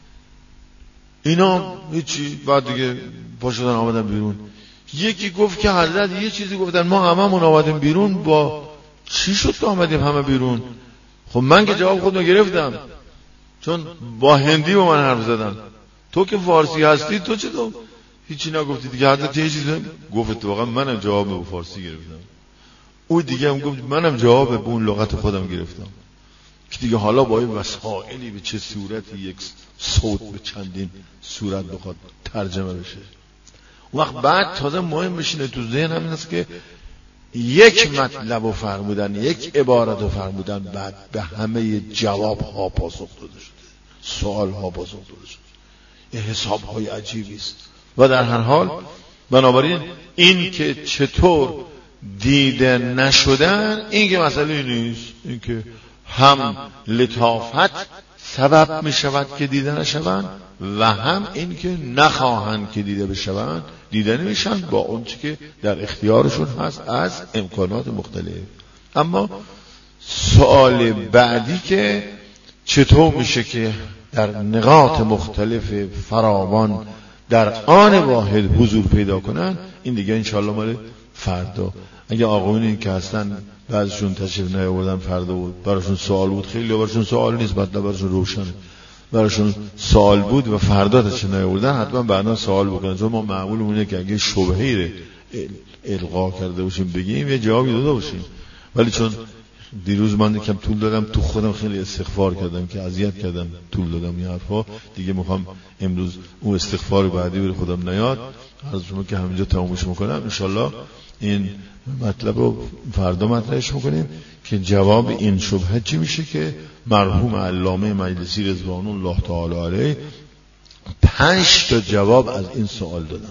اینا هیچی، بعد دیگه پا شدن آمدن بیرون. یکی گفت که حضرت یه چیزی گفتن، ما هممون آمدیم بیرون، با چی شد که آمدیم همه بیرون؟ خب من که جواب خودم گرفتم، چون با هندی با من حرف زدن. تو که فارسی هستی تو چطور هیچی نگفتی دیگه؟ حضرت یه چیزی گفت، واقعا منم جواب با فارسی گرفتم. او دیگه هم گفت منم جواب به اون لغت خودم گرفتم. که دیگه حالا با این وسائلی به چه صورتی یک صوت به چندین صورت بخواد ترجمه بشه. اون وقت بعد تازه مهم بشینه تو ذهن همین است که یک مطلب رو فرمودن، یک عبارت رو فرمودن، بعد به همه جواب ها پاسخ داده شده، سوال ها پاسخ داده شده. این حساب های عجیبی است. و در هر حال بنابراین این که چطور دیده نشدن این که مسئله نیست، این که هم لطافت سبب می شود که دیده نشوند و هم این که نخواهند که دیده بشوند دیده نمیشن با اون چی که در اختیارشون هست از امکانات مختلف. اما سوال بعدی که چطور میشه که در نقاط مختلف فراوان در آن واحد حضور پیدا کنن، این دیگه انشاءالله مال فردا. اگه آقایونی که هستن بعضشون تشریف نیاوردن فردا بود، براشون سوال بود، خیلی براشون سوال نیست، مطلب براشون روشنه، براشون سوال بود و فردا تشریف نیاوردن حتما بعدا سوال بکنن، چون ما معمولمونه که اگه شبهه‌ای رو القا کرده باشیم بگیم یه جوابی داده باشیم. ولی چون دیروز من یکم طول دادم، تو خودم خیلی استغفار کردم که اذیت کردم، طول دادم این حرفا، دیگه میخوام امروز اون استغفار بعدی بر خودم نیاد. از شما که همینجا تمومش میکنم، انشالله این مطلب رو فردا مطرحش میکنیم که جواب این شبهه چی میشه که مرحوم علامه مجلسی رضوان الله تعالی علیه 5 تا جواب از این سوال دادن.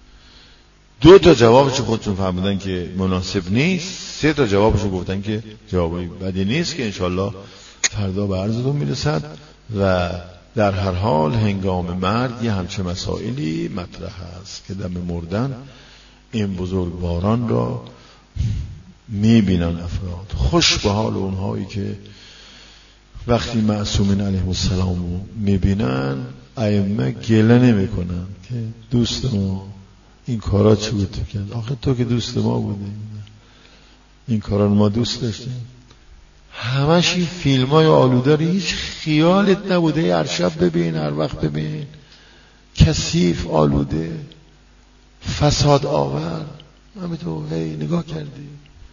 2 تا جوابش خودشون فهمیدن که مناسب نیست، 3 تا جوابش گفتن که جوابی بدی نیست که انشالله فردا به عرضتون میرسد. و در هر حال هنگام مرگ یه همچه مسائلی مطرح است که دم مردن این بزرگواران را میبینن افراد. خوش به حال اونهایی که وقتی معصومین علیهم السلام رو میبینن ائمه گله نمیکنن که دوست ما این کارا چی بود تو کرد، آخه تو که دوست ما بودی، این کارا ما دوست داشتیم. همش این فیلم های آلوده هیچ خیالت نبوده هر شب ببین، هر وقت ببین، کثیف، آلوده، فساد آور. همه تو هی نگاه کردی،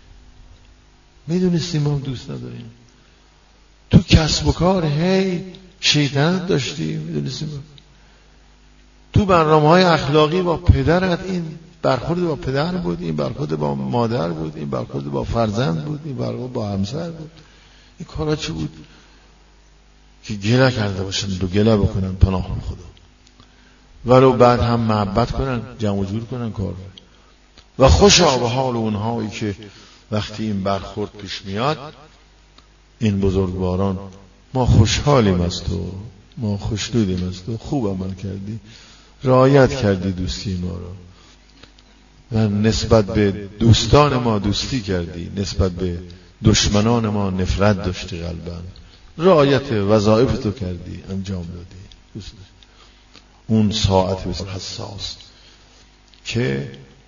میدونستیم ما دوست نداریم. تو کسب و کار هی شیطنت داشتی، میدونستیم. تو برنامه‌های اخلاقی با پدرت این برخورد با پدر بود، این برخورد با مادر بود، این برخورد با فرزند بود، این برخورد با همسر بود. این کارا چی بود که گله کرده باشن، دو گله بکنن پناه خدا، ولو بعد هم محبت کنن، جمع جور کنن کار. و خوشا به حال اونهایی که وقتی این برخورد پیش میاد این بزرگواران ما خوشحالیم از تو، ما خوشنودیم از تو، خوب عمل کردی، رعایت کردی دوستی ما رو و نسبت به دوستان ما دوستی کردی، نسبت به دشمنان ما نفرت داشتی، قلباً رعایت وظایف تو کردی، انجام دادی. اون ساعت بسیار حساس که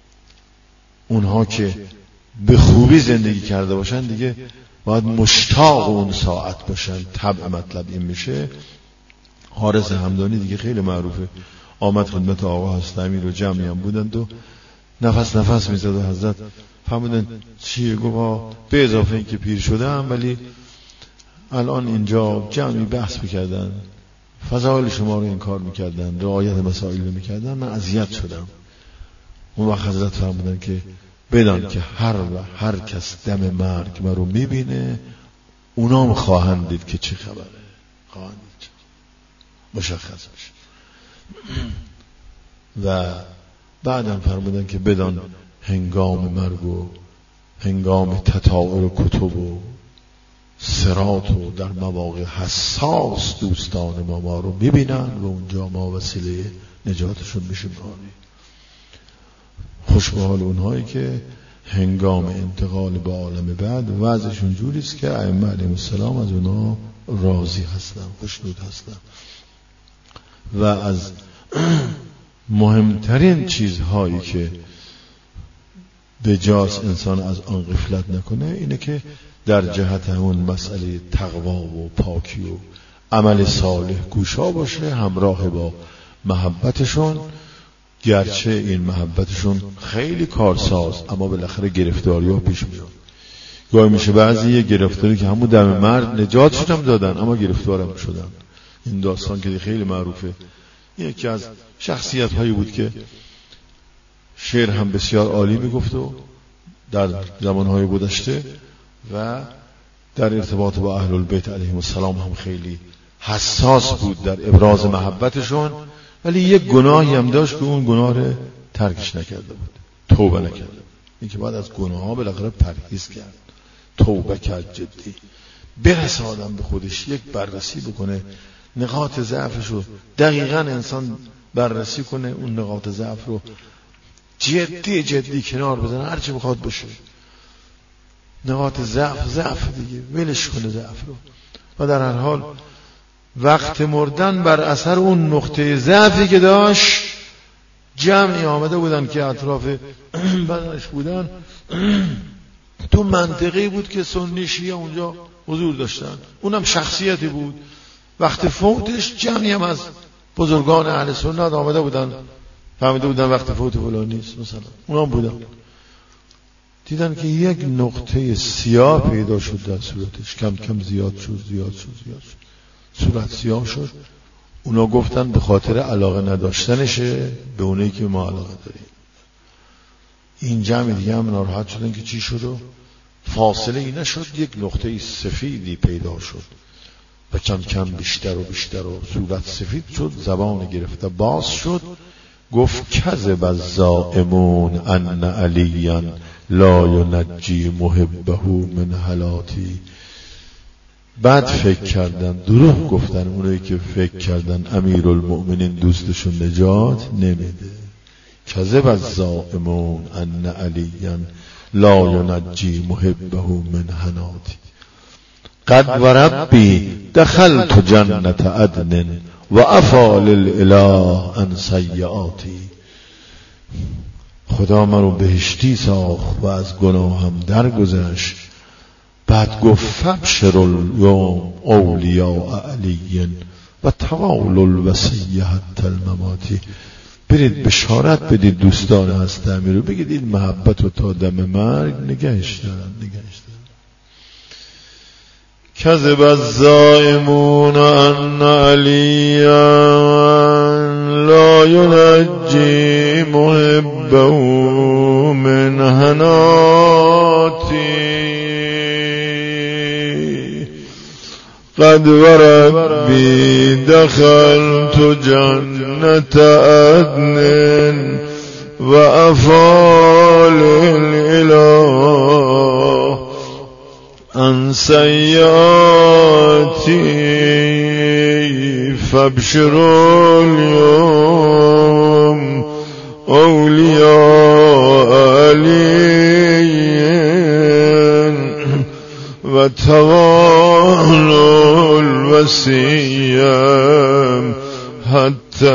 اونها که به خوبی زندگی کرده باشن دیگه باید مشتاق اون ساعت باشن. طبع مطلب این میشه. حارس همدانی دیگه خیلی معروفه، آمد خدمت آقا هستمی رو، جمعی هم بودند و نفس میزد و حضرت فرمودن چیه؟ گفت به اضافه این که پیر شدم ولی الان اینجا جمعی بحث میکردن، فضایل شما رو انکار میکردن، رعایت مسائل رو میکردن، من اذیت شدم. اون وقت حضرت فرمودن که بدان که هر کس دم مرگ من رو میبینه اونام خواهند دید که چه خبره، خواهند دید مشخص بشه. و بعدم فرمودن که بدان هنگام مرگ و هنگام تطاول کتب و صراط رو در مواقع حساس دوستان ما رو میبینن و اونجا ما وسیله نجاتشون میشیم. خوش به حال اونهایی که هنگام انتقال به عالم بعد وضعشون جوریست که ائمه علیهم السلام از اونا راضی هستن، خوشنود هستن. و از مهمترین چیزهایی که به جاس انسان از آن غفلت نکنه اینه که در جهت اون مسئله تقوا و پاکی و عمل صالح گوشا باشه، همراه با محبتشون، گرچه این محبتشون خیلی کارساز اما بالاخره گرفتاری ها پیش میاد. گاهی میشه بعضی یه گرفتاری که همون دم مرد نجاتشون هم دادن اما گرفتارم شدن. این داستان که خیلی معروفه، یکی از شخصیت هایی بود که شعر هم بسیار عالی میگفت و در زمانهای گذشته و در ارتباط با اهل البیت علیهم السلام هم خیلی حساس بود در ابراز محبتشون، ولی یک گناهی هم داشت که اون گناه رو ترکش نکرده بود، توبه نکرده بود. این که بعد از گناه ها بالاخره پرهیز کرد، توبه کرد، جدی برسه آدم به خودش، یک بررسی بکنه نقاط ضعفش رو، دقیقاً انسان بررسی کنه اون نقاط ضعف رو جدی کنار بزنه، هرچی بخواد بشه. نقاط ضعف دیگه ولش کنه ضعف رو. و در هر حال وقت مردن بر اثر اون نقطه ضعفی که داشت، جمعی آمده بودن که اطراف بدنش بودن، تو منطقه‌ای بود که سنی شیعه اونجا حضور داشتن، اونم شخصیتی بود. وقت فوتش جمعی هم از بزرگان اهل سنت آمده بودن، فهمیده بودن وقت فوت فلان نیست، مثلا اونام بودن، دیدن که یک نقطه سیاه پیدا شد در صورتش، کم کم زیاد شد، صورت سیاه شد. اونا گفتن به خاطر علاقه نداشتنشه به اونایی که ما علاقه داریم. این جمع دیگه هم ناراحت شدن که چی شد و فاصله ای نشد، یک نقطه سفیدی پیدا شد و کم کم بیشتر و صورت سفید شد، زبان گرفته باز شد، گفت کذب الزائمون ان علیا لا ینجی محبه من هلاتی. بعد فکر کردن، دروغ گفتن اونایی که فکر کردن امیرالمؤمنین دوستشون نجات نمیده. کذب الزائمون ان علیا لا ینجی محبه من هلاتی. قد و ربی دخلت جنت عدن و عفا للاله عن سیئاتی. خدا من رو بهشتی ساخت و از گناهم درگذشت. بعد گفت فبشر الیوم اولیاء علی و توال الوصی حتی المماتی. برید بشارت بدید دوستان هست امیر رو، بگید این محبت رو تا دم مرگ نگهش دارن. کذب الزائمون ان علیا لا ینجی محبه من هناتی. قد و ربی دخلت جنت عدن و افال الاله عن سیئاتی. فابشروا اليوم اولیاء علی و توالوا الوصی حتی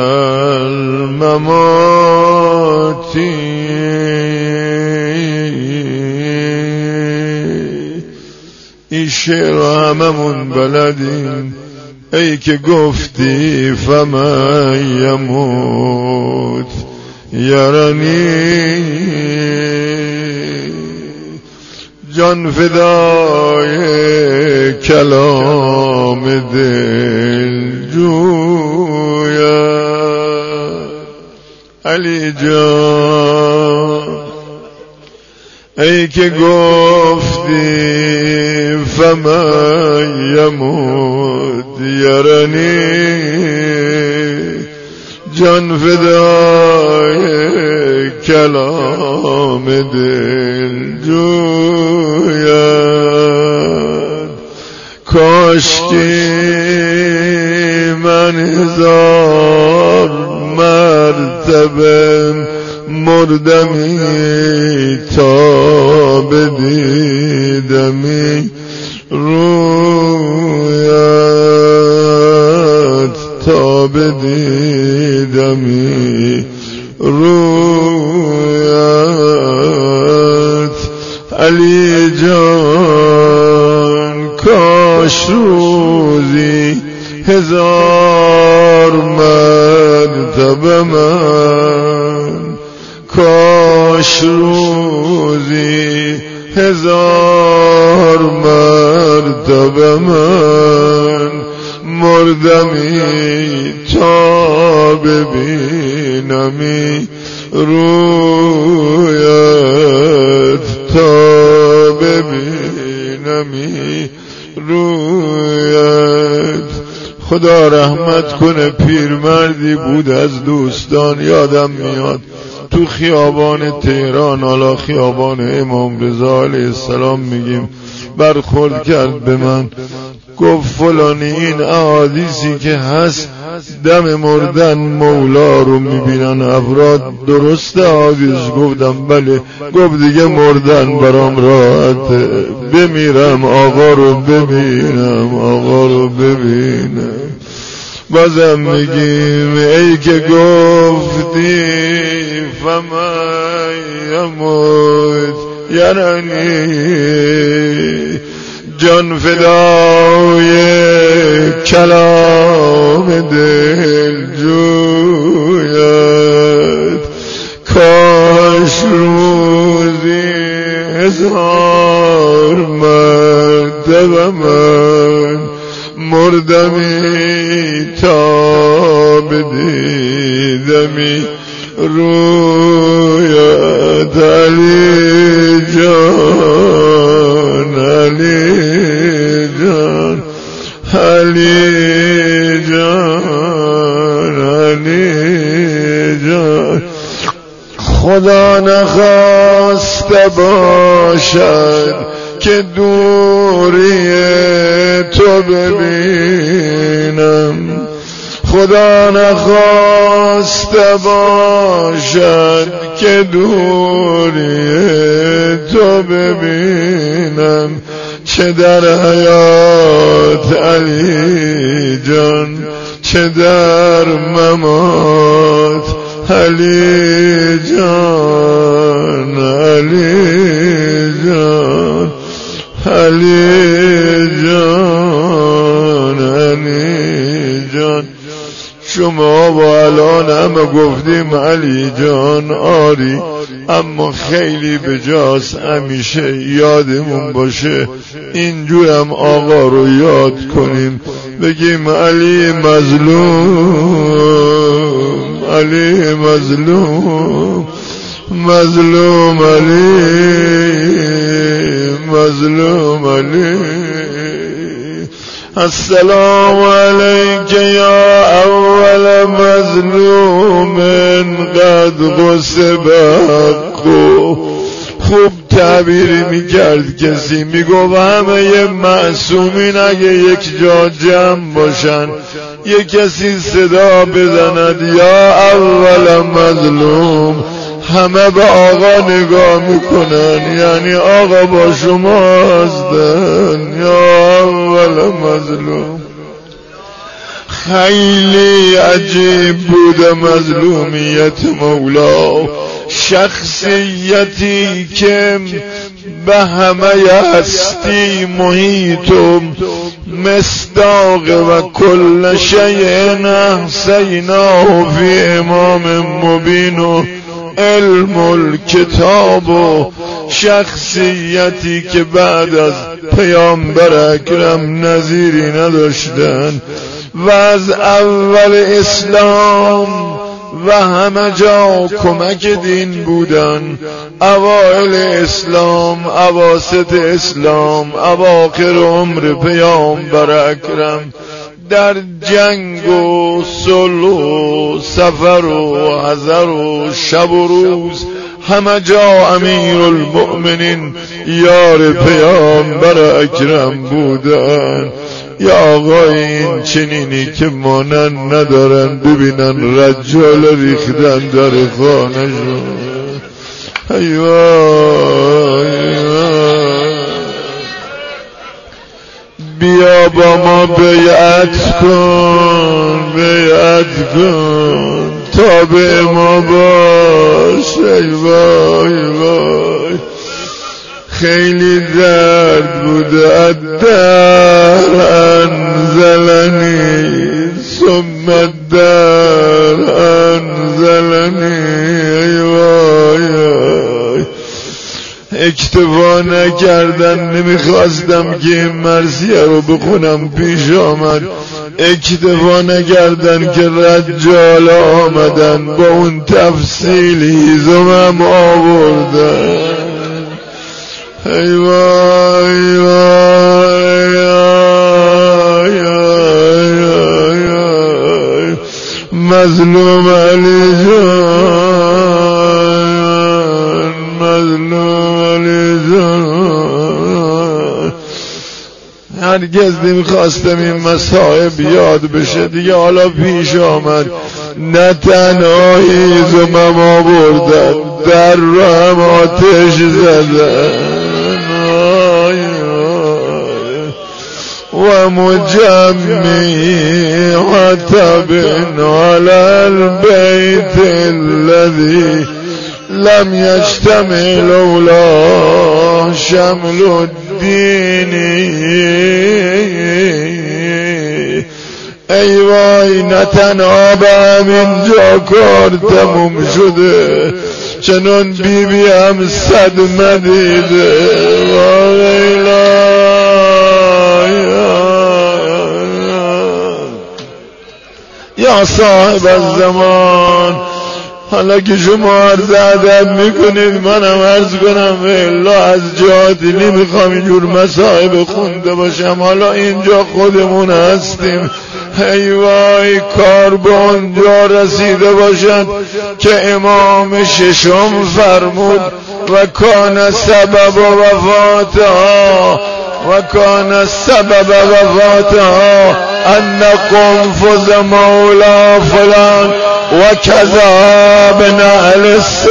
المماتی. این شعر هممون بلدیم، ای که گفتی فمن یموت یرانی. جان فدای کلام دل جویا. علی جان ای که گفتی فمن یموت یرانی. جان فدای کلام دل جوید. کاشکی من 1000 مرتبه مردمی تا بدیدمی رویت، تا بدیدمی رویت. علی جان کاش روزی 1000 مرتبه من، کاش روزی 1000 مرتبه من مردمی تا ببینمی رویت، تا ببینمی رویت. خدا رحمت کنه، پیرمردی بود از دوستان، یادم میاد تو خیابان تهران، حالا خیابان امام رضا علیه السلام میگیم، برخورد کرد به من، گفت فلانی این احادیثی که هست دم مردن مولا رو میبینن افراد، درست احادیث؟ گفتم بله. گفت دیگه مردن برام راحته، بمیرم آقا رو ببینم، آقا رو ببینم. بازم میگیم ای که گفتی فمن یموت یعنی جان فدای کلام دل جویت. کاش روزی 1000 مرتبه من مردمی تا بدیدمی رویت. علی جان، علی جان، علی جان، علی جان. خدا نخواسته باشد که دوری تو ببینم، خدا نخواسته باشد که دوری تو ببینم. چه در حیات علی جان، چه در ممات علی جان، علی جان، علی جان، علی جان. شما با الان همه گفتیم علی جان آری، اما خیلی بجاست همیشه یادمون باشه اینجورم آقا رو یاد کنیم، بگیم علی مظلوم، علی مظلوم، مظلوم علی، مظلوم علی. السلام علیک یا اول مظلوم قد غصب حقه. خوب تعبیر میکرد کسی، میگو همه معصومین اگه یک جا جمع باشن یک کسی صدا بزند یا اول مظلوم، همه به آقا نگاه میکنن، یعنی آقا با شما هستن. یا اول مظلوم. خیلی عجیب بود مظلومیت مولا، شخصیتی که به همه هستی محیط، مصداق و کل شیء احصیناه فی امام مبین و علم الکتاب، و شخصیتی که بعد از پیامبر اکرم نظیری نداشتن و از اول اسلام و همه جا کمک دین بودن، اوائل اسلام، اواسط اسلام، اواخر عمر پیامبر اکرم، در جنگ و صلح و سفر و حضر و شب و روز همه جا امیر المؤمنین یار پیامبر اکرم بودن. یا آقای این چنینی که مانن ندارن ببینن رجال ریختن در خانه‌شون. ای وای بیا با ما بیعت کن، بیعت کن، تابع ما باش. ای وای وای خیلی درد بوده. الدهر انزلنی ثم الدهر انزلنی. ای وای وای اکتفا نکردن، نمیخواستم که این مرثیه رو بخونم پیش آمد. اکتفا نکردن که رجال آمدن با اون تفصیل هیزمم آوردن. ای وای وای مظلوم علی جان، مظلوم علی جان. هرگز نمیخواستم این مصائب یاد بشه دیگه، حالا پیش آمد. نه تنها هیزمم آوردن، در رو هم آتش زدن. و مجمعی حتب على البيت الذي لم يشتمل لولا شمل الدين. ای وای نه تنها به همینجا کار تموم شده، چنان بیبی هم صدمه دیده. یا صاحب الزمان، حالا که شما عرض ادب میکنید منم عرض کنم الا از جهاتی نمیخوام اینجور مصائب خونده باشم. حالا اینجا خودمون هستیم. ای وای کار به اونجا رسیده باشد که امام ششم فرمود و کان سبب وفاتها، و کان سبب وفاتها ان قنفذ مولا فلان و کذا بنعل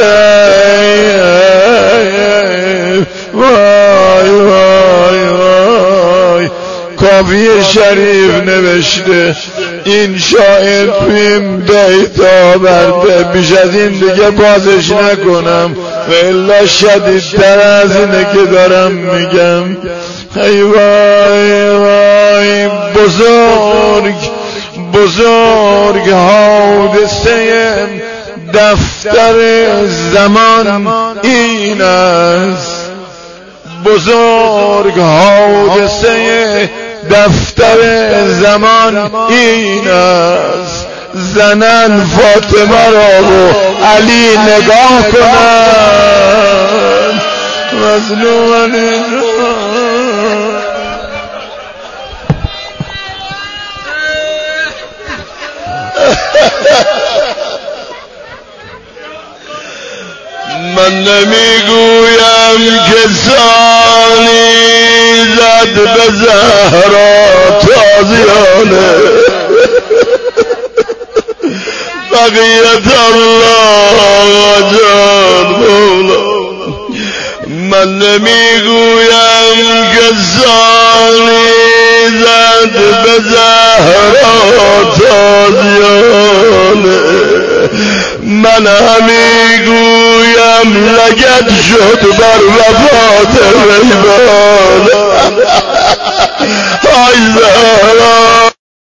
السیف. وای وای وای کافی شریف نوشته این شاعر تو این بیت آورده. بیش از این دیگه بازش نکنم و الا شدیدتر از اینه که دارم میگم. ای وای وای بزرگ بزرگ حادثه دفتر زمان این است. بزرگ حادثه دفتر زمان این است. زنن فاطمه را و علی نگاه کنند. مظلوم علی من نمیگویم که سالی زد به زهرا تازیانه بقیت الله جان مولا. من نمیگویم که سالی زد به زهرا تازیانه، من همیگویم لگد شد بر وفات